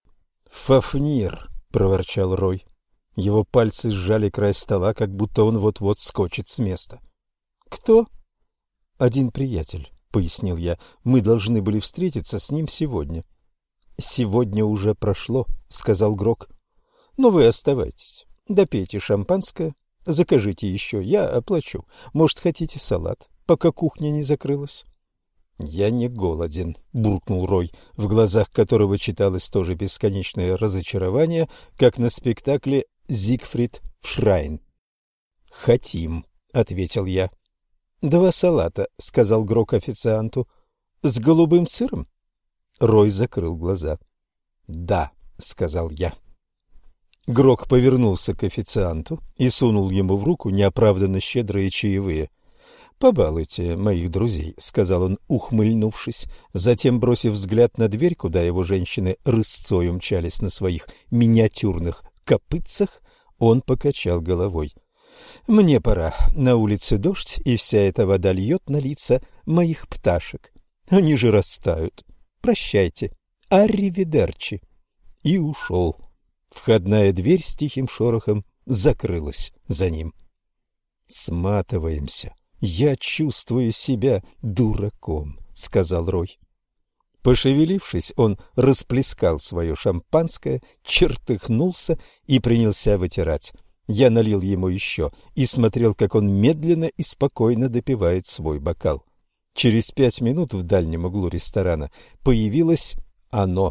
«Фафнир!» — проворчал Рой. Его пальцы сжали край стола, как будто он вот-вот скочит с места. «Кто?» «Один приятель», — пояснил я. «Мы должны были встретиться с ним сегодня». «Сегодня уже прошло», — сказал Грок. «Но вы оставайтесь. Допейте шампанское, закажите еще, я оплачу. Может, хотите салат, пока кухня не закрылась?» «Я не голоден», — буркнул Рой, в глазах которого читалось тоже бесконечное разочарование, как на спектакле «Зигфрид в Шрайн». «Хотим», — ответил я. «Два салата», — сказал Грок официанту. «С голубым сыром?» Рой закрыл глаза. «Да», — сказал я. Грок повернулся к официанту и сунул ему в руку неоправданно щедрые чаевые. «Побалуйте моих друзей», — сказал он, ухмыльнувшись. Затем, бросив взгляд на дверь, куда его женщины рысцой умчались на своих миниатюрных копытцах, он покачал головой. «Мне пора. На улице дождь, и вся эта вода льет на лица моих пташек. Они же растают. Прощайте. Арривидерчи». И ушел. Входная дверь с тихим шорохом закрылась за ним. «Сматываемся. Я чувствую себя дураком», — сказал Рой. Пошевелившись, он расплескал свое шампанское, чертыхнулся и принялся вытирать. Я налил ему еще и смотрел, как он медленно и спокойно допивает свой бокал. Через пять минут в дальнем углу ресторана появилось оно.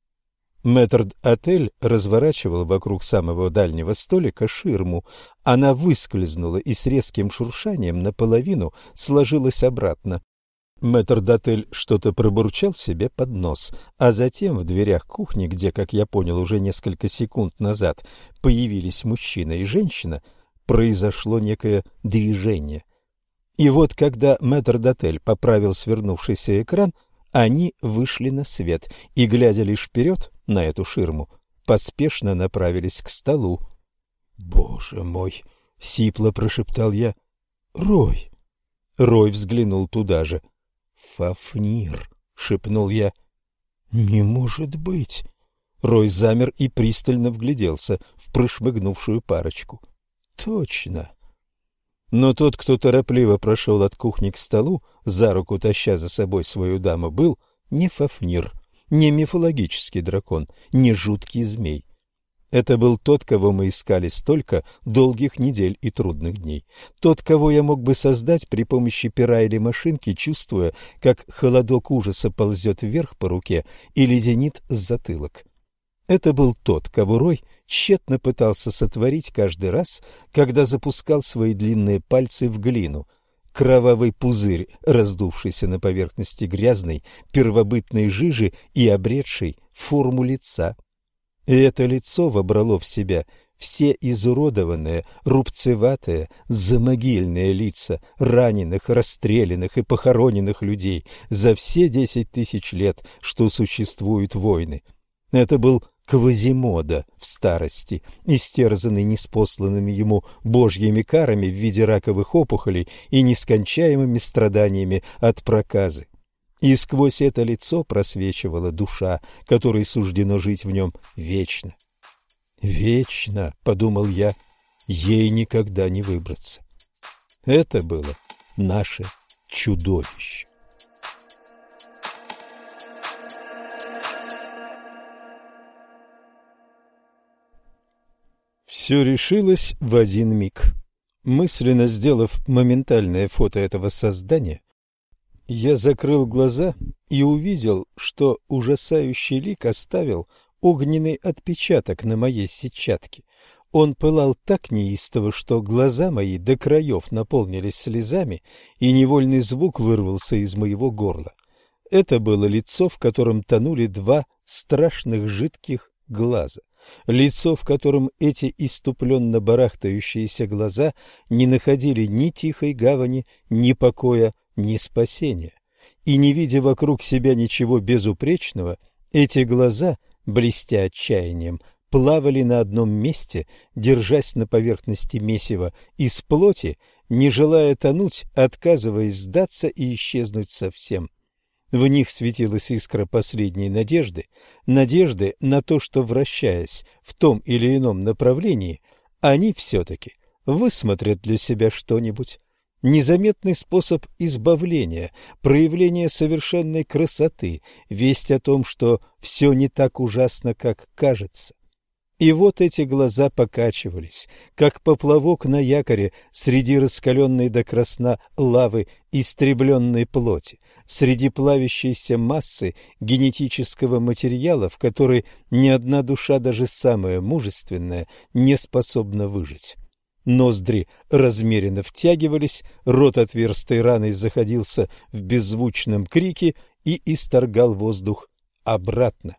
Метрдотель разворачивал вокруг самого дальнего столика ширму. Она выскользнула и с резким шуршанием наполовину сложилась обратно. Метрдотель что-то пробурчал себе под нос, а затем в дверях кухни, где, как я понял, уже несколько секунд назад появились мужчина и женщина, произошло некое движение. И вот когда метрдотель поправил свернувшийся экран, они вышли на свет и, глядя лишь вперед на эту ширму, поспешно направились к столу. «Боже мой!» — сипло прошептал я. «Рой!» Рой взглянул туда же. «Фафнир!» — шепнул я. «Не может быть!» Рой замер и пристально вгляделся в прошмыгнувшую парочку. «Точно!» Но тот, кто торопливо прошел от кухни к столу, за руку таща за собой свою даму, был не Фафнир, не мифологический дракон, не жуткий змей. Это был тот, кого мы искали столько долгих недель и трудных дней. Тот, кого я мог бы создать при помощи пера или машинки, чувствуя, как холодок ужаса ползет вверх по руке и леденит с затылок. Это был тот, кого Рой тщетно пытался сотворить каждый раз, когда запускал свои длинные пальцы в глину. Кровавый пузырь, раздувшийся на поверхности грязной первобытной жижи и обретший форму лица. И это лицо вобрало в себя все изуродованные, рубцеватые, замогильные лица раненых, расстрелянных и похороненных людей за все десять тысяч лет, что существуют войны. Это был Квазимода в старости, истерзанный неспосланными ему божьими карами в виде раковых опухолей и нескончаемыми страданиями от проказы. И сквозь это лицо просвечивала душа, которой суждено жить в нем вечно. «Вечно», — подумал я, — «ей никогда не выбраться». Это было наше чудовище. Все решилось в один миг. Мысленно сделав моментальное фото этого создания, я закрыл глаза и увидел, что ужасающий лик оставил огненный отпечаток на моей сетчатке. Он пылал так неистово, что глаза мои до краев наполнились слезами, и невольный звук вырвался из моего горла. Это было лицо, в котором тонули два страшных жидких глаза. Лицо, в котором эти иступленно барахтающиеся глаза не находили ни тихой гавани, ни покоя, ни спасения. И не видя вокруг себя ничего безупречного, эти глаза, блестя отчаянием, плавали на одном месте, держась на поверхности месива из плоти, не желая тонуть, отказываясь сдаться и исчезнуть совсем. В них светилась искра последней надежды, надежды на то, что, вращаясь в том или ином направлении, они все-таки высмотрят для себя что-нибудь. Незаметный способ избавления, проявление совершенной красоты, весть о том, что все не так ужасно, как кажется. И вот эти глаза покачивались, как поплавок на якоре среди раскаленной до красна лавы истребленной плоти, среди плавящейся массы генетического материала, в которой ни одна душа, даже самая мужественная, не способна выжить. Ноздри размеренно втягивались, рот отверстой раной заходился в беззвучном крике и исторгал воздух обратно.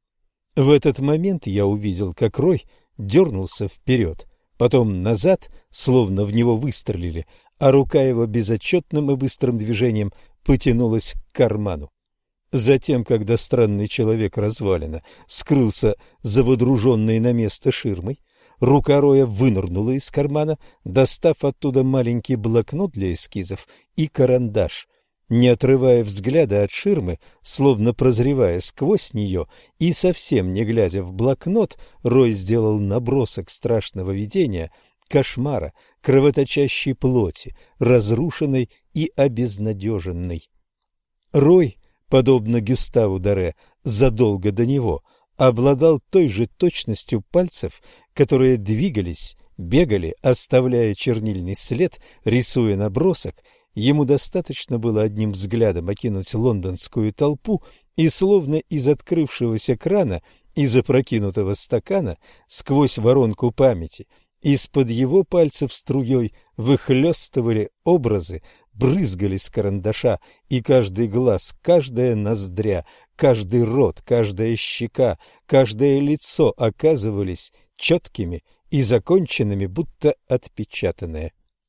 В этот момент я увидел, как Рой дернулся вперед, потом назад, словно в него выстрелили, а рука его безотчетным и быстрым движением потянулась к карману. Затем, когда странный человек развалина скрылся за водруженной на место ширмой, рука Роя вынырнула из кармана, достав оттуда маленький блокнот для эскизов и карандаш. Не отрывая взгляда от ширмы, словно прозревая сквозь нее и совсем не глядя в блокнот, Рой сделал набросок страшного видения, кошмара, кровоточащей плоти, разрушенной и обезнадеженной. Рой, подобно Гюставу Доре, задолго до него обладал той же точностью пальцев, которые двигались, бегали, оставляя чернильный след, рисуя набросок. Ему достаточно было одним взглядом окинуть лондонскую толпу, и словно из открывшегося крана, из опрокинутого стакана, сквозь воронку памяти, из-под его пальцев струей выхлестывали образы, брызгали с карандаша, и каждый глаз, каждая ноздря, каждый рот, каждая щека, каждое лицо оказывались четкими и законченными, будто отпечатанные.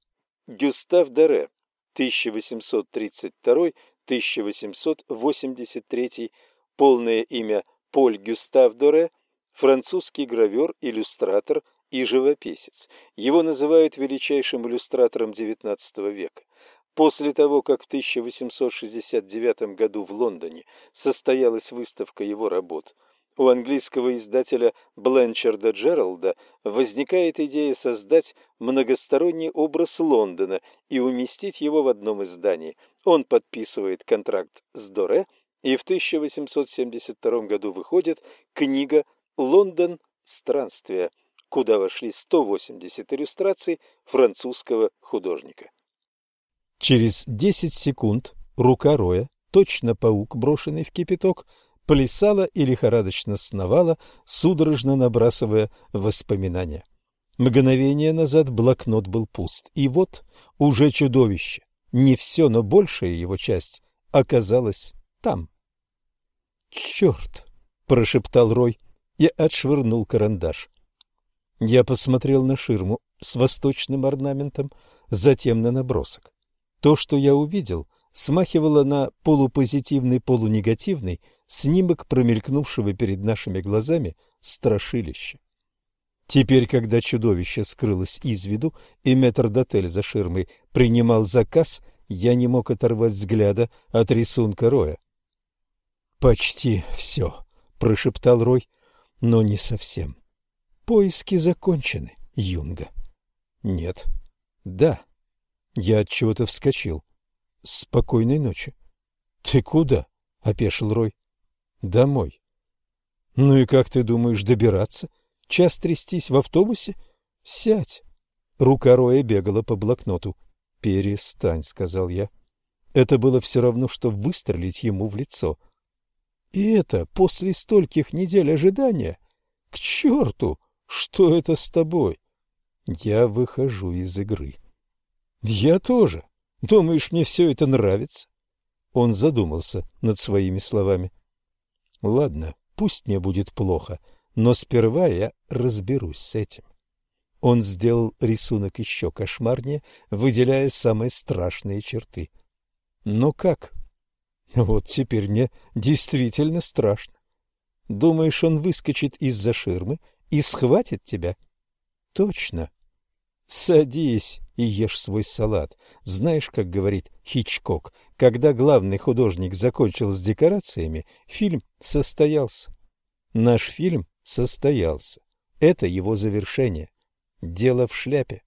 Гюстав Доре, тысяча восемьсот тридцать второй — тысяча восемьсот восемьдесят третий, полное имя Поль Гюстав Доре, французский гравер, иллюстратор и живописец. Его называют величайшим иллюстратором девятнадцатого века. После того, как в тысяча восемьсот шестьдесят девятом году в Лондоне состоялась выставка его работ, у английского издателя Бленчарда Джералда возникает идея создать многосторонний образ Лондона и уместить его в одном издании. Он подписывает контракт с Доре, и в тысяча восемьсот семьдесят втором году выходит книга «Лондон. Странствия», куда вошли сто восемьдесят иллюстраций французского художника. Через десять секунд рука Роя, точно паук, брошенный в кипяток, плясала и лихорадочно сновала, судорожно набрасывая воспоминания. Мгновение назад блокнот был пуст, и вот уже чудовище, не все, но большая его часть, оказалась там. «Черт!» — прошептал Рой и отшвырнул карандаш. Я посмотрел на ширму с восточным орнаментом, затем на набросок. То, что я увидел, смахивало на полупозитивный, полунегативный снимок промелькнувшего перед нашими глазами страшилища. Теперь, когда чудовище скрылось из виду и метрдотель за ширмой принимал заказ, я не мог оторвать взгляда от рисунка Роя. «Почти все», — прошептал Рой, — «но не совсем. Поиски закончены, Юнга». «Нет». «Да». Я от чего-то вскочил. «Спокойной ночи». «Ты куда?» — опешил Рой. «Домой». «Ну и как ты думаешь добираться? Час трястись в автобусе? Сядь». Рука Роя бегала по блокноту. «Перестань», — сказал я. Это было все равно, что выстрелить ему в лицо. «И это после стольких недель ожидания? К черту! Что это с тобой?» «Я выхожу из игры». «Я тоже. Думаешь, мне все это нравится?» Он задумался над своими словами. «Ладно, пусть мне будет плохо, но сперва я разберусь с этим». Он сделал рисунок еще кошмарнее, выделяя самые страшные черты. «Ну как?» «Вот теперь мне действительно страшно. Думаешь, он выскочит из-за ширмы и схватит тебя?» «Точно». Садись и ешь свой салат. Знаешь, как говорит Хичкок, когда главный художник закончил с декорациями, фильм состоялся. Наш фильм состоялся. Это его завершение. Дело в шляпе.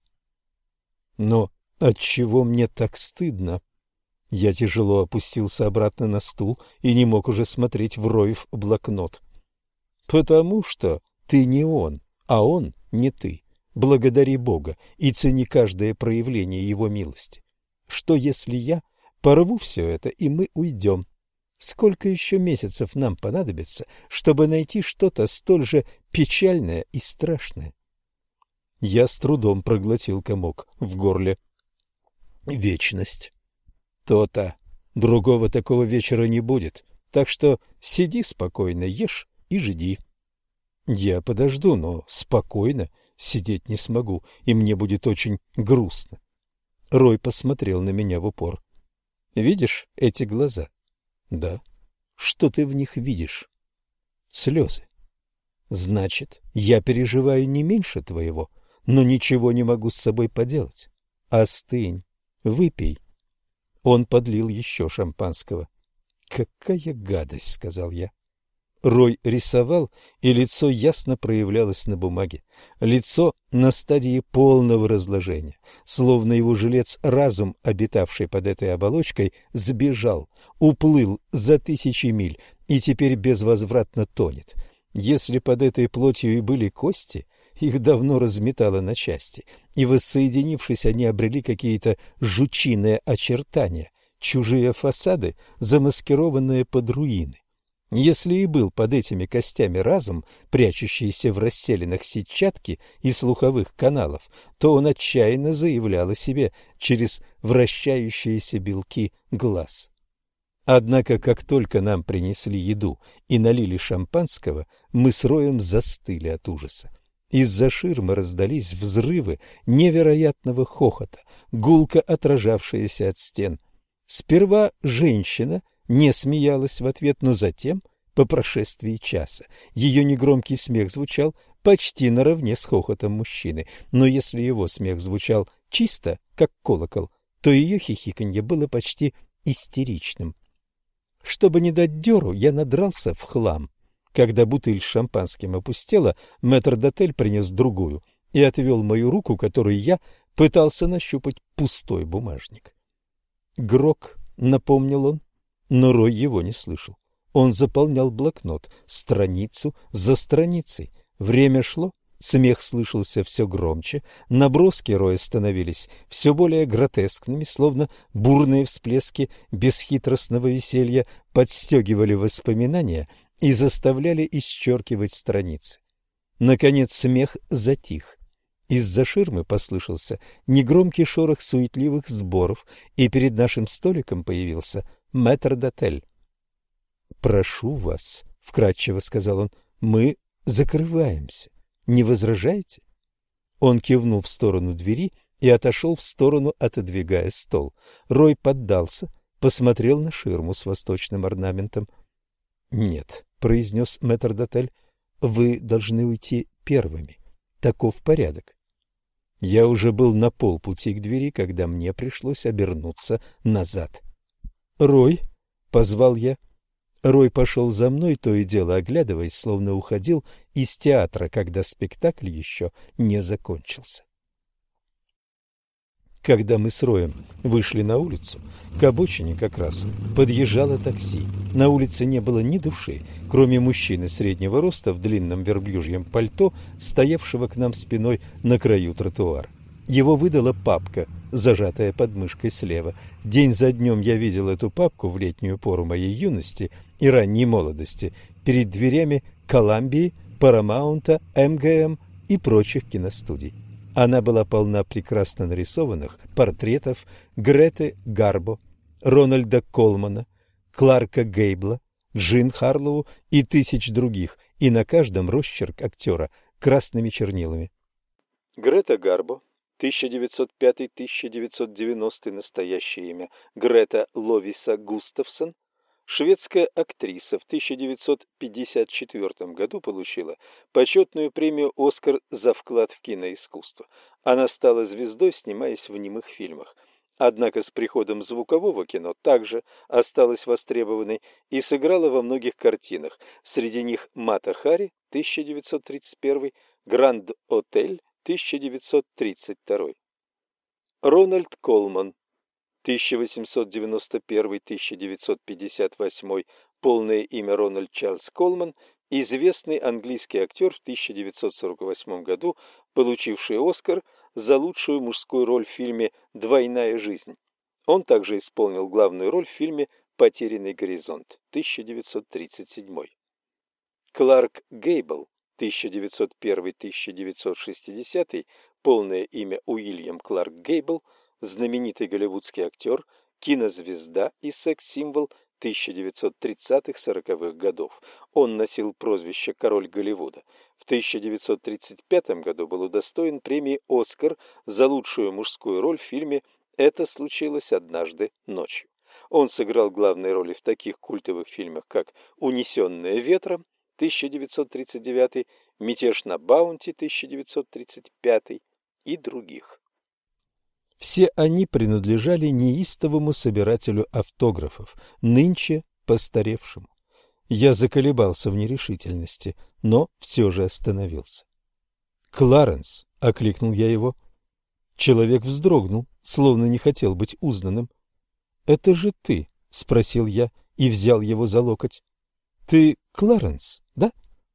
Но отчего мне так стыдно? Я тяжело опустился обратно на стул и не мог уже смотреть в Роев блокнот. Потому что ты не он, а он не ты. Благодари Бога и цени каждое проявление Его милости. Что если я порву все это, и мы уйдем? Сколько еще месяцев нам понадобится, чтобы найти что-то столь же печальное и страшное? Я с трудом проглотил комок в горле. Вечность. То-то. Другого такого вечера не будет. Так что сиди спокойно, ешь и жди. Я подожду, но спокойно сидеть не смогу, и мне будет очень грустно. Рой посмотрел на меня в упор. Видишь эти глаза? Да. Что ты в них видишь? Слезы. Значит, я переживаю не меньше твоего, но ничего не могу с собой поделать. Остынь, выпей. Он подлил еще шампанского. Какая гадость, сказал я. Рой рисовал, и лицо ясно проявлялось на бумаге. Лицо на стадии полного разложения, словно его жилец разум, обитавший под этой оболочкой, сбежал, уплыл за тысячи миль и теперь безвозвратно тонет. Если под этой плотью и были кости, их давно разметало на части, и, воссоединившись, они обрели какие-то жучиные очертания, чужие фасады, замаскированные под руины. Если и был под этими костями разум, прячущийся в расселинах сетчатки и слуховых каналов, то он отчаянно заявлял о себе через вращающиеся белки глаз. Однако, как только нам принесли еду и налили шампанского, мы с Роем застыли от ужаса. Из-за ширмы раздались взрывы невероятного хохота, гулко отражавшиеся от стен. Сперва женщина не смеялась в ответ, но затем, по прошествии часа, ее негромкий смех звучал почти наравне с хохотом мужчины, но если его смех звучал чисто, как колокол, то ее хихиканье было почти истеричным. Чтобы не дать дёру, я надрался в хлам. Когда бутыль с шампанским опустела, метрдотель принес другую и отвел мою руку, которой я пытался нащупать пустой бумажник. Грок, напомнил он, но Рой его не слышал. Он заполнял блокнот страницу за страницей. Время шло, смех слышался все громче, наброски Роя становились все более гротескными, словно бурные всплески бесхитростного веселья подстегивали воспоминания и заставляли исчеркивать страницы. Наконец смех затих. Из-за ширмы послышался негромкий шорох суетливых сборов, и перед нашим столиком появился метрдотель. «Прошу вас», — вкратчиво сказал он, — «мы закрываемся. Не возражаете?» Он кивнул в сторону двери и отошел в сторону, отодвигая стол. Рой поддался, посмотрел на ширму с восточным орнаментом. «Нет», — произнес метрдотель, — «вы должны уйти первыми. Таков порядок». Я уже был на полпути к двери, когда мне пришлось обернуться назад. «Рой!» — позвал я. Рой пошел за мной, то и дело оглядываясь, словно уходил из театра, когда спектакль еще не закончился. Когда мы с Роем вышли на улицу, к обочине как раз подъезжало такси. На улице не было ни души, кроме мужчины среднего роста в длинном верблюжьем пальто, стоявшего к нам спиной на краю тротуара. Его выдала папка, зажатая под мышкой слева. День за днем я видел эту папку в летнюю пору моей юности и ранней молодости перед дверями Коламбии, Парамаунта, эм гэ эм и прочих киностудий. Она была полна прекрасно нарисованных портретов Греты Гарбо, Рональда Колмана, Кларка Гейбла, Джин Харлоу и тысяч других, и на каждом росчерк актера красными чернилами. Грета Гарбо, тысяча девятьсот пятый — тысяча девятьсот девяностый настоящее имя, Грета Ловиса Густавсон, шведская актриса, в тысяча девятьсот пятьдесят четвёртом году получила почетную премию «Оскар» за вклад в киноискусство. Она стала звездой, снимаясь в немых фильмах. Однако с приходом звукового кино также осталась востребованной и сыграла во многих картинах. Среди них «Мата Хари» тысяча девятьсот тридцать первый, «Гранд-Отель» тысяча девятьсот тридцать второй. Рональд Колман тысяча восемьсот девяносто первый — тысяча девятьсот пятьдесят восьмой, полное имя Рональд Чарльз Колман, известный английский актер, в тысяча девятьсот сорок восьмом году получивший Оскар за лучшую мужскую роль в фильме «Двойная жизнь». Он также исполнил главную роль в фильме «Потерянный горизонт» тысяча девятьсот тридцать седьмой. Кларк Гейбл тысяча девятьсот первый — тысяча девятьсот шестидесятый, полное имя Уильям Кларк Гейбл, знаменитый голливудский актер, кинозвезда и секс-символ тысяча девятьсот тридцатых — сороковых годов. Он носил прозвище «Король Голливуда». В тысяча девятьсот тридцать пятом году был удостоен премии «Оскар» за лучшую мужскую роль в фильме «Это случилось однажды ночью». Он сыграл главные роли в таких культовых фильмах, как «Унесенные ветром» тысяча девятьсот тридцать девятый, «Мятеж на Баунти» тысяча девятьсот тридцать пятый и других. Все они принадлежали неистовому собирателю автографов, нынче постаревшему. Я заколебался в нерешительности, но все же остановился. «Кларенс!» — окликнул я его. Человек вздрогнул, словно не хотел быть узнанным. «Это же ты?» — спросил я и взял его за локоть. «Ты Кларенс, да?»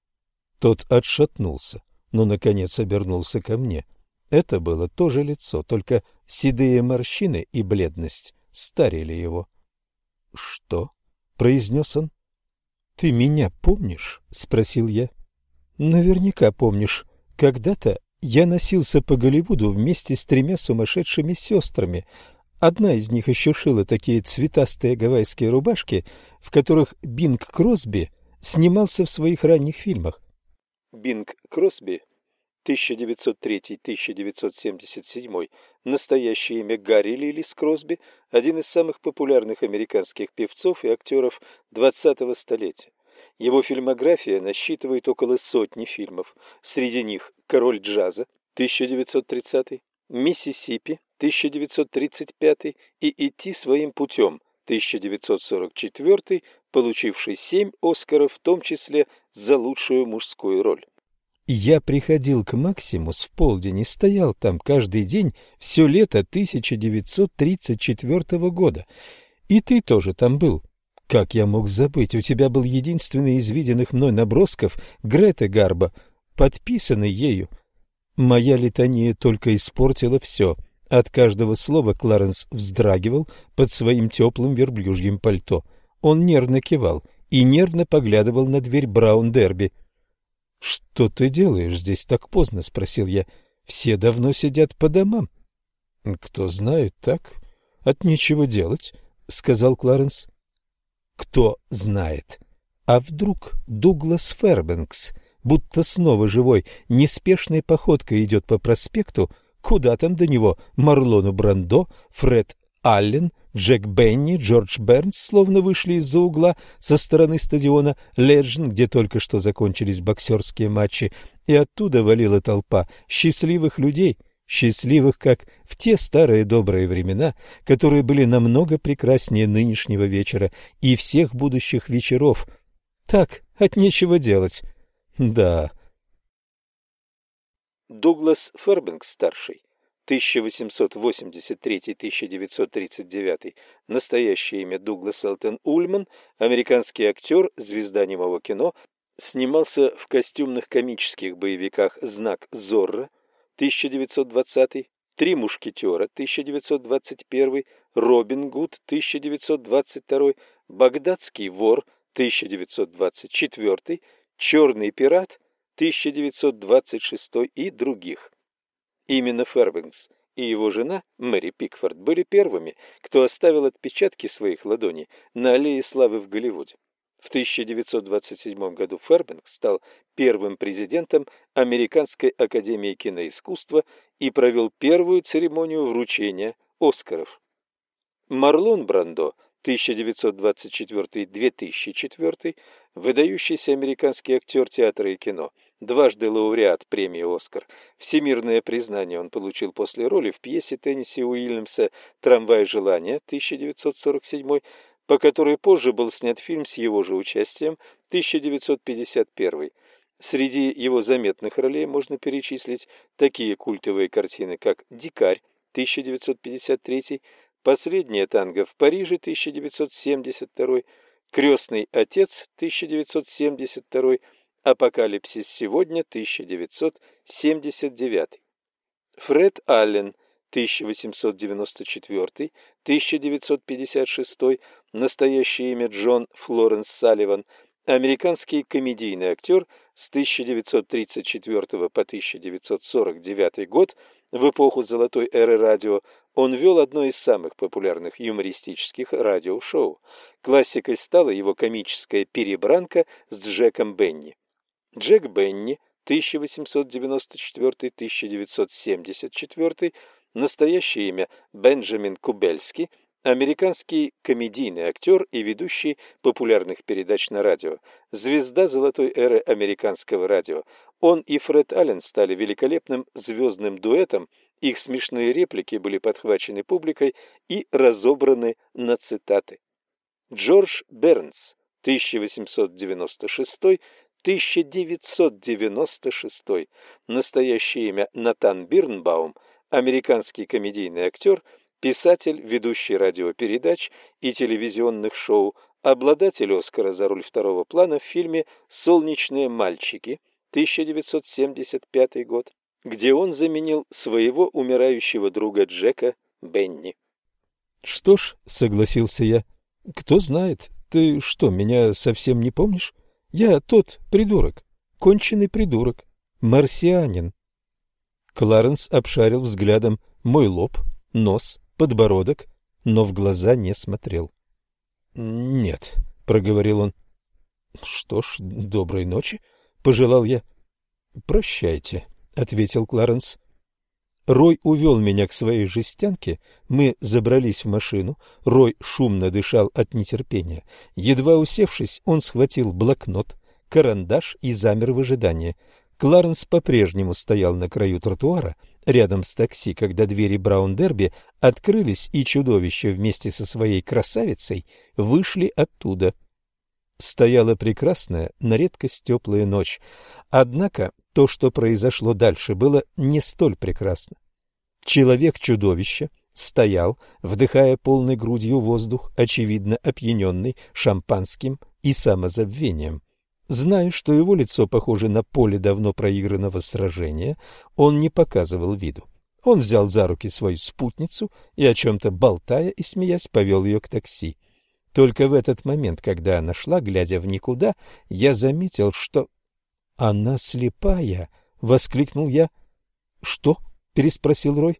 Тот отшатнулся, но, наконец, обернулся ко мне. Это было то же лицо, только седые морщины и бледность старили его. «Что?» — произнес он. «Ты меня помнишь?» — спросил я. «Наверняка помнишь. Когда-то я носился по Голливуду вместе с тремя сумасшедшими сестрами. Одна из них еще шила такие цветастые гавайские рубашки, в которых Бинг Кросби снимался в своих ранних фильмах». Бинг Кросби тысяча девятьсот третий — тысяча девятьсот семьдесят седьмой, настоящее имя Гарри Лиллис Кросби, один из самых популярных американских певцов и актеров двадцатого столетия. Его фильмография насчитывает около сотни фильмов, среди них «Король джаза» тысяча девятьсот тридцатый, «Миссисипи» тысяча девятьсот тридцать пятый и «Идти своим путем» тысяча девятьсот сорок четвёртый, получивший семь Оскаров, в том числе за лучшую мужскую роль. Я приходил к Максимус в полдень и стоял там каждый день все лето тысяча девятьсот тридцать четвёртого года. И ты тоже там был. Как я мог забыть? У тебя был единственный из виденных мной набросков Греты Гарбо, подписанный ею. Моя литания только испортила все. От каждого слова Кларенс вздрагивал под своим теплым верблюжьим пальто. Он нервно кивал и нервно поглядывал на дверь Браун-Дерби. «Что ты делаешь здесь так поздно?» — спросил я. «Все давно сидят по домам». «Кто знает, так? От нечего делать», — сказал Кларенс. «Кто знает? А вдруг Дуглас Фэрбенкс, будто снова живой, неспешной походкой идет по проспекту, куда там до него Марлону Брандо, Фред Аллен, Джек Бенни, Джордж Бернс словно вышли из-за угла со стороны стадиона Леджн, где только что закончились боксерские матчи, и оттуда валила толпа счастливых людей, счастливых, как в те старые добрые времена, которые были намного прекраснее нынешнего вечера и всех будущих вечеров. Так, от нечего делать. Да. Дуглас Фэрбенкс-старший, тысяча восемьсот восемьдесят третий — тысяча девятьсот тридцать девятый, настоящее имя Дуглас Элтон Ульман, американский актер, звезда немого кино, снимался в костюмных комических боевиках «Знак Зорро» тысяча девятьсот двадцатый, «Три мушкетера» тысяча девятьсот двадцать первый, «Робин Гуд» тысяча девятьсот двадцать второй, «Багдадский вор» тысяча девятьсот двадцать четвёртый, «Черный пират» тысяча девятьсот двадцать шестой и других. Именно Фэрбенкс и его жена Мэри Пикфорд были первыми, кто оставил отпечатки своих ладоней на аллее славы в Голливуде. В тысяча девятьсот двадцать седьмом году Фэрбенкс стал первым президентом Американской академии киноискусства и провел первую церемонию вручения Оскаров. Марлон Брандо тысяча девятьсот двадцать четвёртый — две тысячи четвёртый, выдающийся американский актер театра и кино, дважды лауреат премии «Оскар». Всемирное признание он получил после роли в пьесе Тенниси Уильямса «Трамвай желания» тысяча девятьсот сорок седьмой, по которой позже был снят фильм с его же участием тысяча девятьсот пятьдесят первый. Среди его заметных ролей можно перечислить такие культовые картины, как «Дикарь» тысяча девятьсот пятьдесят третий, «Последнее танго в Париже» тысяча девятьсот семьдесят второй, «Крестный отец» тысяча девятьсот семьдесят второй, «Апокалипсис сегодня» тысяча девятьсот семьдесят девятый. Фред Аллен тысяча восемьсот девяносто четвёртый — тысяча девятьсот пятьдесят шестой, настоящее имя Джон Флоренс Салливан, американский комедийный актер с тысяча девятьсот тридцать четвёртого по тысяча девятьсот сорок девятый год. В эпоху золотой эры радио он вел одно из самых популярных юмористических радиошоу. Классикой стала его комическая перебранка с Джеком Бенни. Джек Бенни тысяча восемьсот девяносто четвёртый — тысяча девятьсот семьдесят четвёртый, настоящее имя Бенджамин Кубельский, американский комедийный актер и ведущий популярных передач на радио, звезда золотой эры американского радио. Он и Фред Аллен стали великолепным звездным дуэтом, их смешные реплики были подхвачены публикой и разобраны на цитаты. Джордж Бернс тысяча восемьсот девяносто шестой — тысяча девятьсот девяносто шестой, настоящее имя Натан Бирнбаум, американский комедийный актер, писатель, ведущий радиопередач и телевизионных шоу, обладатель Оскара за роль второго плана в фильме «Солнечные мальчики» тысяча девятьсот семьдесят пятый год, где он заменил своего умирающего друга Джека Бенни. «Что ж», — согласился я, — «кто знает, ты что, меня совсем не помнишь? Я тот придурок, конченый придурок, марсианин». Кларенс обшарил взглядом мой лоб, нос, подбородок, но в глаза не смотрел. «Нет», — проговорил он. «Что ж, доброй ночи», — пожелал я. «Прощайте», — ответил Кларенс. Рой увел меня к своей жестянке, мы забрались в машину, Рой шумно дышал от нетерпения. Едва усевшись, он схватил блокнот, карандаш и замер в ожидании. Кларенс по-прежнему стоял на краю тротуара, рядом с такси, когда двери Браун-Дерби открылись, и чудовище вместе со своей красавицей вышли оттуда. Стояла прекрасная, на редкость теплая ночь, однако то, что произошло дальше, было не столь прекрасно. Человек-чудовище стоял, вдыхая полной грудью воздух, очевидно опьяненный шампанским и самозабвением. Зная, что его лицо похоже на поле давно проигранного сражения, он не показывал виду. Он взял за руки свою спутницу и, о чем-то болтая и смеясь, повел ее к такси. Только в этот момент, когда она шла, глядя в никуда, я заметил, что... «Она слепая!» — воскликнул я. «Что?» — переспросил Рой.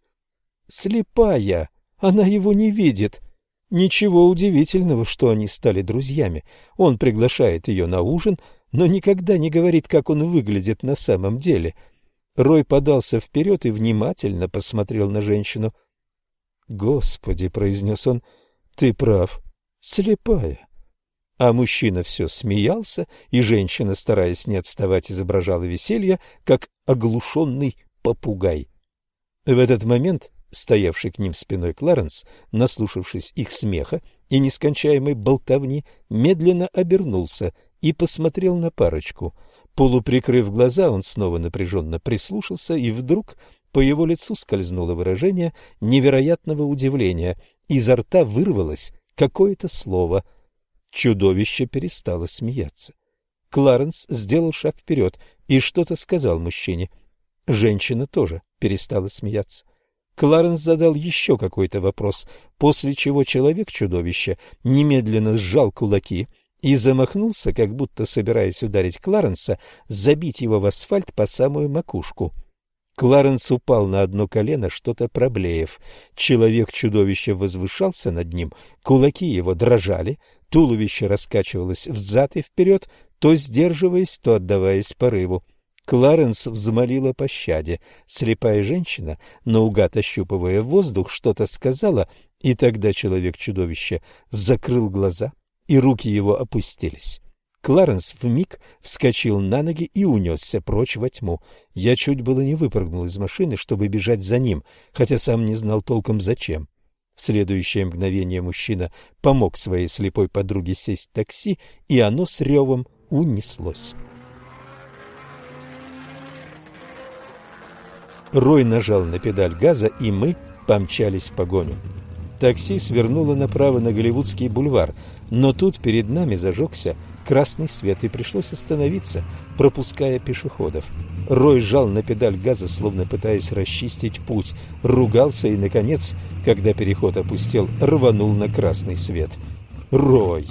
«Слепая! Она его не видит!» Ничего удивительного, что они стали друзьями. Он приглашает ее на ужин, но никогда не говорит, как он выглядит на самом деле. Рой подался вперед и внимательно посмотрел на женщину. «Господи!» — произнес он, — «ты прав, слепая». А мужчина все смеялся, и женщина, стараясь не отставать, изображала веселье, как оглушенный попугай. В этот момент стоявший к ним спиной Кларенс, наслушавшись их смеха и нескончаемой болтовни, медленно обернулся и посмотрел на парочку. Полуприкрыв глаза, он снова напряженно прислушался, и вдруг по его лицу скользнуло выражение невероятного удивления. Изо рта вырвалось какое-то слово. Чудовище перестало смеяться. Кларенс сделал шаг вперед и что-то сказал мужчине. Женщина тоже перестала смеяться. Кларенс задал еще какой-то вопрос, после чего человек-чудовище немедленно сжал кулаки и замахнулся, как будто собираясь ударить Кларенса, забить его в асфальт по самую макушку. Кларенс упал на одно колено, что-то проблеяв. Человек-чудовище возвышался над ним, кулаки его дрожали, туловище раскачивалось взад и вперед, то сдерживаясь, то отдаваясь порыву. Кларенс взмолил о пощаде. Слепая женщина, наугад ощупывая воздух, что-то сказала, и тогда человек-чудовище закрыл глаза, и руки его опустились. Кларенс вмиг вскочил на ноги и унесся прочь во тьму. Я чуть было не выпрыгнул из машины, чтобы бежать за ним, хотя сам не знал толком зачем. В следующее мгновение мужчина помог своей слепой подруге сесть в такси, и оно с ревом унеслось. Рой нажал на педаль газа, и мы помчались в погоню. Такси свернуло направо на Голливудский бульвар, но тут перед нами зажегся красный свет, и пришлось остановиться, пропуская пешеходов. Рой жал на педаль газа, словно пытаясь расчистить путь, ругался и, наконец, когда переход опустел, рванул на красный свет. «Рой!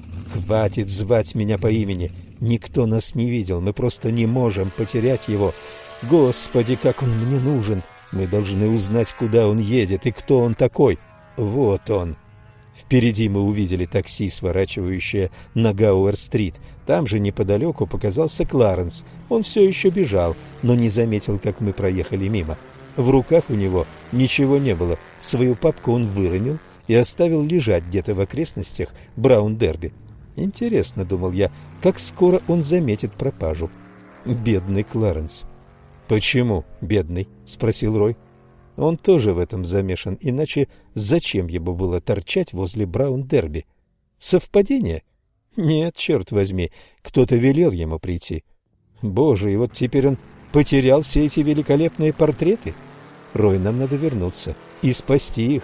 Хватит звать меня по имени! Никто нас не видел, мы просто не можем потерять его! Господи, как он мне нужен! Мы должны узнать, куда он едет и кто он такой! Вот он!» Впереди мы увидели такси, сворачивающее на Гауэр-стрит. Там же неподалеку показался Кларенс. Он все еще бежал, но не заметил, как мы проехали мимо. В руках у него ничего не было. Свою папку он выронил и оставил лежать где-то в окрестностях Браун-Дерби. Интересно, думал я, как скоро он заметит пропажу. Бедный Кларенс. «Почему бедный?» — спросил Рой. Он тоже в этом замешан, иначе зачем ему было торчать возле Браун-Дерби? Совпадение? Нет, черт возьми, кто-то велел ему прийти. Боже, и вот теперь он потерял все эти великолепные портреты? Рой, нам надо вернуться и спасти их.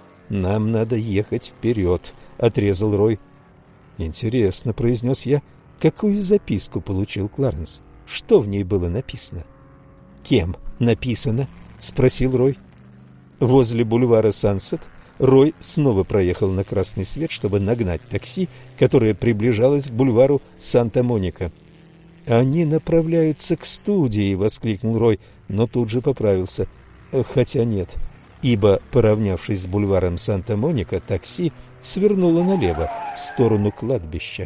Нам надо ехать вперед, отрезал Рой. Интересно, произнес я, какую записку получил Кларенс? Что в ней было написано? Кем написано? — спросил Рой. Возле бульвара Сансет Рой снова проехал на красный свет, чтобы нагнать такси, которое приближалось к бульвару Санта-Моника. «Они направляются к студии!» — воскликнул Рой, но тут же поправился. Хотя нет, ибо, поравнявшись с бульваром Санта-Моника, такси свернуло налево, в сторону кладбища.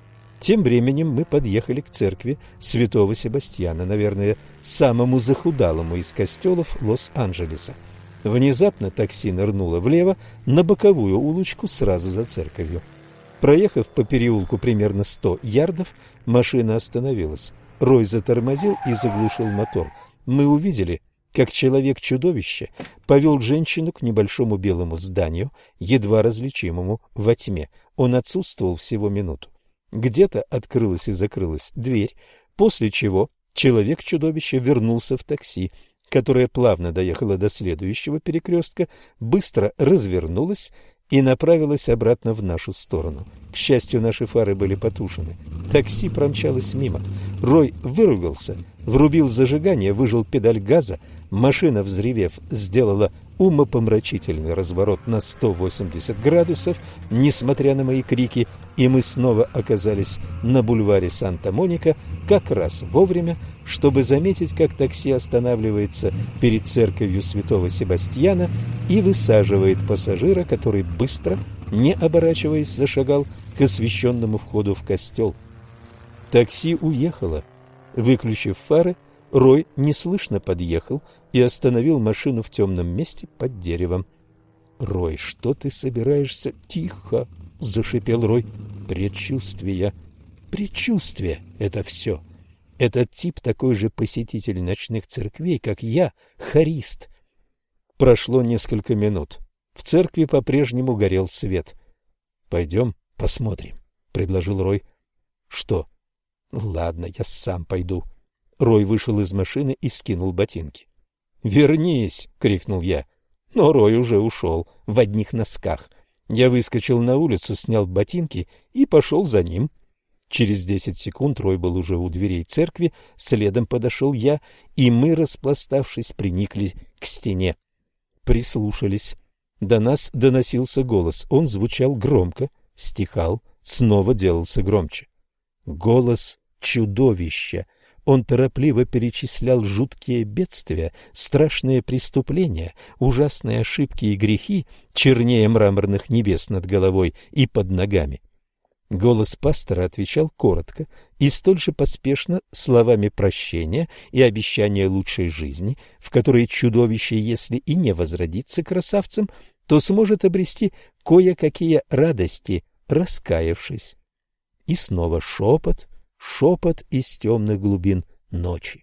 Тем временем мы подъехали к церкви Святого Себастьяна, наверное, самому захудалому из костелов Лос-Анджелеса. Внезапно такси нырнуло влево на боковую улочку сразу за церковью. Проехав по переулку примерно сто ярдов, машина остановилась. Рой затормозил и заглушил мотор. Мы увидели, как человек-чудовище повел женщину к небольшому белому зданию, едва различимому во тьме. Он отсутствовал всего минуту. Где-то открылась и закрылась дверь, после чего человек-чудовище вернулся в такси, которое плавно доехало до следующего перекрестка, быстро развернулось и направилась обратно в нашу сторону. К счастью, наши фары были потушены. Такси промчалось мимо. Рой выругался, врубил зажигание, выжал педаль газа. Машина, взревев, сделала умопомрачительный разворот на сто восемьдесят градусов, несмотря на мои крики, и мы снова оказались на бульваре Санта-Моника как раз вовремя, чтобы заметить, как такси останавливается перед церковью Святого Себастьяна и высаживает пассажира, который быстро, не оборачиваясь, зашагал к освященному входу в костел. Такси уехало. Выключив фары, Рой неслышно подъехал и остановил машину в темном месте под деревом. — Рой, что ты собираешься? — Тихо! — зашипел Рой. — Предчувствия. Предчувствия — это все. Этот тип такой же посетитель ночных церквей, как я, хорист. Прошло несколько минут. В церкви по-прежнему горел свет. — Пойдем посмотрим, — предложил Рой. — Что? — Ладно, я сам пойду. Рой вышел из машины и скинул ботинки. «Вернись!» — крикнул я. Но Рой уже ушел в одних носках. Я выскочил на улицу, снял ботинки и пошел за ним. Через десять секунд Рой был уже у дверей церкви, следом подошел я, и мы, распластавшись, приникли к стене. Прислушались. До нас доносился голос. Он звучал громко, стихал, снова делался громче. Голос чудовища. Он торопливо перечислял жуткие бедствия, страшные преступления, ужасные ошибки и грехи, чернее мраморных небес над головой и под ногами. Голос пастора отвечал коротко и столь же поспешно словами прощения и обещания лучшей жизни, в которой чудовище, если и не возродится красавцем, то сможет обрести кое-какие радости, раскаявшись. И снова шепот, шепот из темных глубин ночи.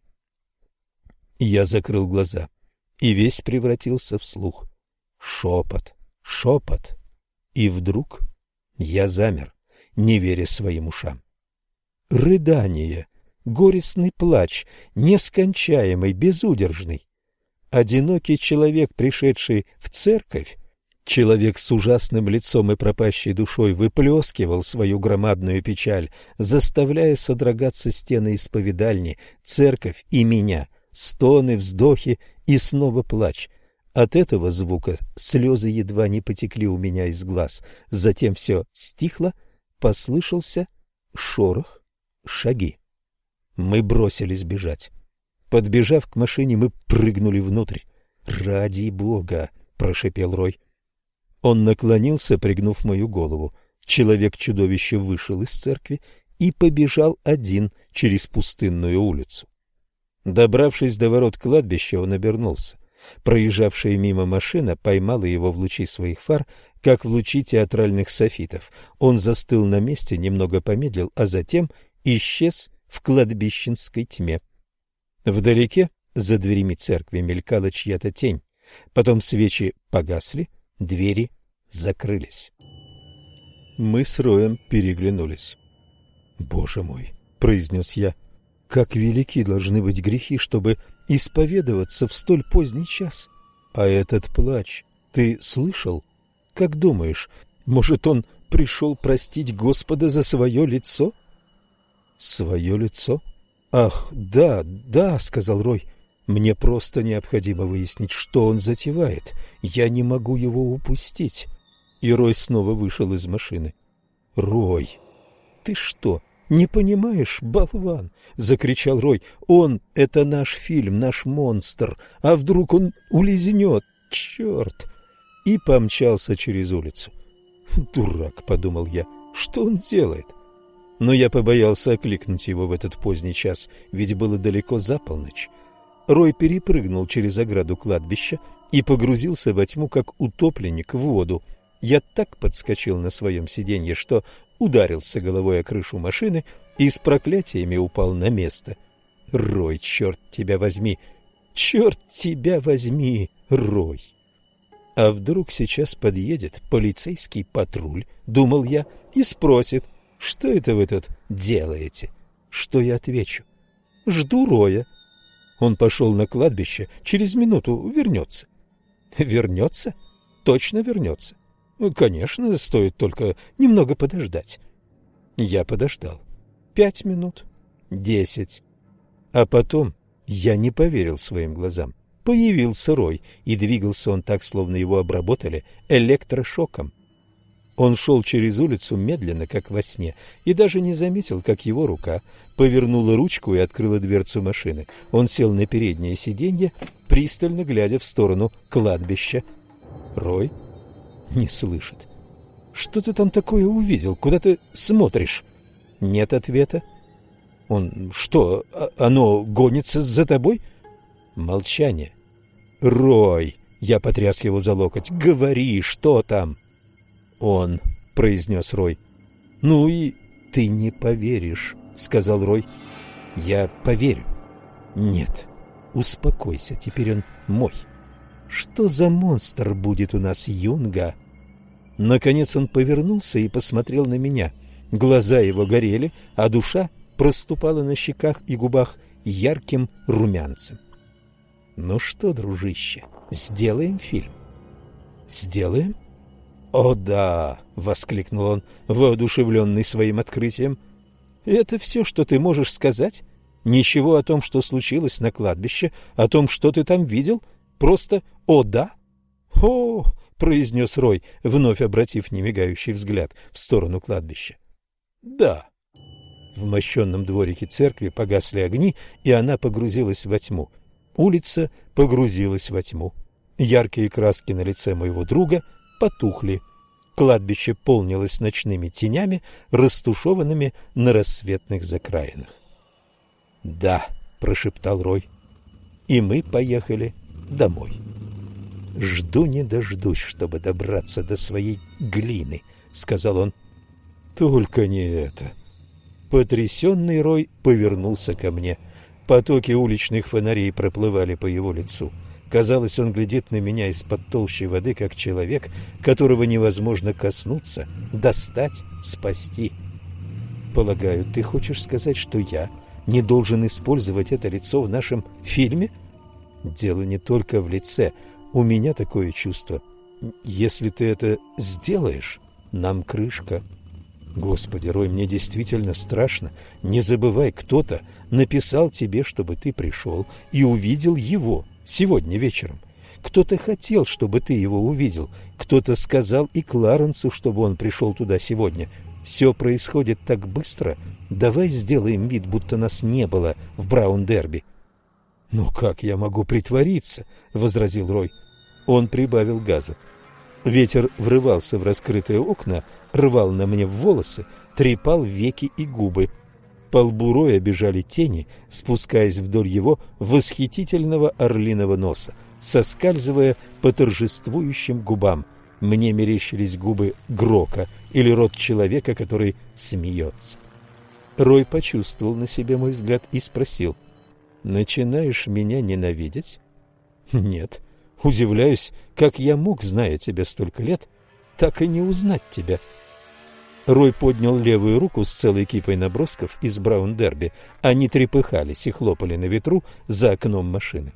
Я закрыл глаза, и весь превратился в слух. Шепот, шепот. И вдруг я замер, не веря своим ушам. Рыдание, горестный плач, нескончаемый, безудержный. Одинокий человек, пришедший в церковь, человек с ужасным лицом и пропащей душой, выплескивал свою громадную печаль, заставляя содрогаться стены исповедальни, церковь и меня, стоны, вздохи и снова плач. От этого звука слезы едва не потекли у меня из глаз. Затем все стихло, послышался шорох, шаги. Мы бросились бежать. Подбежав к машине, мы прыгнули внутрь. «Ради Бога!» — прошепел Рой. Он наклонился, пригнув мою голову. Человек-чудовище вышел из церкви и побежал один через пустынную улицу. Добравшись до ворот кладбища, он обернулся. Проезжавшая мимо машина поймала его в лучи своих фар, как в лучи театральных софитов. Он застыл на месте, немного помедлил, а затем исчез в кладбищенской тьме. Вдалеке, за дверями церкви, мелькала чья-то тень. Потом свечи погасли, двери закрылись. Мы с Роем переглянулись. «Боже мой!» — произнес я. «Как велики должны быть грехи, чтобы исповедоваться в столь поздний час! А этот плач ты слышал? Как думаешь, может, он пришел простить Господа за свое лицо?» «Свое лицо? Ах, да, да!» — сказал Рой. «Мне просто необходимо выяснить, что он затевает. Я не могу его упустить». И Рой снова вышел из машины. «Рой, ты что, не понимаешь, болван?» — закричал Рой. «Он — это наш фильм, наш монстр. А вдруг он улизнет? Черт!» И помчался через улицу. «Дурак», — подумал я, — «что он делает?» Но я побоялся окликнуть его в этот поздний час, ведь было далеко за полночь. Рой перепрыгнул через ограду кладбища и погрузился во тьму, как утопленник в воду. Я так подскочил на своем сиденье, что ударился головой о крышу машины и с проклятиями упал на место. «Рой, черт тебя возьми! Черт тебя возьми, Рой!» А вдруг сейчас подъедет полицейский патруль, думал я, и спросит: «Что это вы тут делаете?» Что я отвечу? «Жду Роя». Он пошел на кладбище, через минуту вернется. Вернется? Точно вернется. Конечно, стоит только немного подождать. Я подождал. Пять минут, десять. А потом я не поверил своим глазам. Появился Рой, и двигался он так, словно его обработали электрошоком. Он шел через улицу медленно, как во сне, и даже не заметил, как его рука повернула ручку и открыла дверцу машины. Он сел на переднее сиденье, пристально глядя в сторону кладбища. Рой не слышит. «Что ты там такое увидел? Куда ты смотришь?» Нет ответа. Он что, оно гонится за тобой? Молчание. «Рой!» — я потряс его за локоть. «Говори, что там?» «Он», — произнес Рой. «Ну и ты не поверишь», — сказал Рой. «Я поверю». «Нет, успокойся, теперь он мой». «Что за монстр будет у нас, Юнга?» Наконец он повернулся и посмотрел на меня. Глаза его горели, а душа проступала на щеках и губах ярким румянцем. «Ну что, дружище, сделаем фильм?» «Сделаем?» «О да!» — воскликнул он, воодушевленный своим открытием. «Это все, что ты можешь сказать? Ничего о том, что случилось на кладбище, о том, что ты там видел? Просто «о да»?» «О!» — произнес Рой, вновь обратив немигающий взгляд в сторону кладбища. «Да». В мощенном дворике церкви погасли огни, и она погрузилась во тьму. Улица погрузилась во тьму. Яркие краски на лице моего друга потухли. Кладбище полнилось ночными тенями, растушеванными на рассветных закраинах. «Да», — прошептал Рой, — и мы поехали домой. «Жду не дождусь, чтобы добраться до своей глины», — сказал он. «Только не это», Потрясенный Рой повернулся ко мне. Потоки уличных фонарей проплывали по его лицу. Казалось, он глядит на меня из-под толщи воды, как человек, которого невозможно коснуться, достать, спасти. Полагаю, ты хочешь сказать, что я не должен использовать это лицо в нашем фильме? Дело не только в лице. У меня такое чувство. Если ты это сделаешь, нам крышка. Господи, Рой, мне действительно страшно. Не забывай, кто-то написал тебе, чтобы ты пришел и увидел его сегодня вечером. Кто-то хотел, чтобы ты его увидел. Кто-то сказал и Кларенсу, чтобы он пришел туда сегодня. Все происходит так быстро. Давай сделаем вид, будто нас не было в Браун-Дерби. — Ну как я могу притвориться? — возразил Рой. Он прибавил газу. Ветер врывался в раскрытые окна, рвал на мне волосы, трепал веки и губы. По лбу Роя бежали тени, спускаясь вдоль его восхитительного орлиного носа, соскальзывая по торжествующим губам. Мне мерещились губы Грока или рот человека, который смеется. Рой почувствовал на себе мой взгляд и спросил: «Начинаешь меня ненавидеть?» «Нет. Удивляюсь, как я мог, зная тебя столько лет, так и не узнать тебя». Рой поднял левую руку с целой кипой набросков из Браун-Дерби. Они трепыхались и хлопали на ветру за окном машины.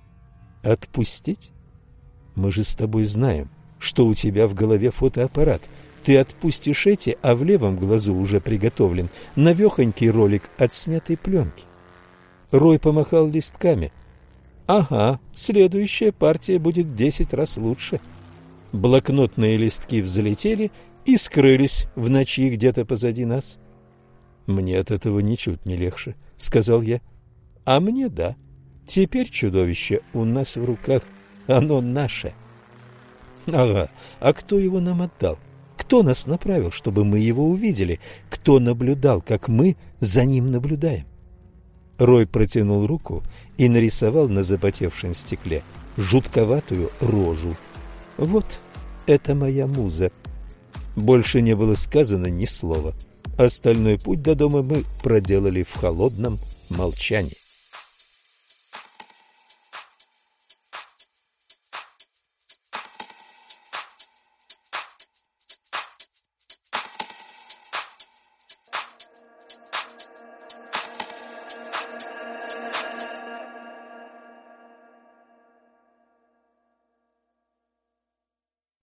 «Отпустить? Мы же с тобой знаем, что у тебя в голове фотоаппарат. Ты отпустишь эти, а в левом глазу уже приготовлен навехонький ролик отснятой пленки». Рой помахал листками. «Ага, следующая партия будет в десять раз лучше». Блокнотные листки взлетели и скрылись в ночи где-то позади нас. «Мне от этого ничуть не легче», — сказал я. «А мне да. Теперь чудовище у нас в руках. Оно наше». «Ага, а кто его нам отдал? Кто нас направил, чтобы мы его увидели? Кто наблюдал, как мы за ним наблюдаем?» Рой протянул руку и нарисовал на запотевшем стекле жутковатую рожу. «Вот это моя муза». Больше не было сказано ни слова. Остальной путь до дома мы проделали в холодном молчании.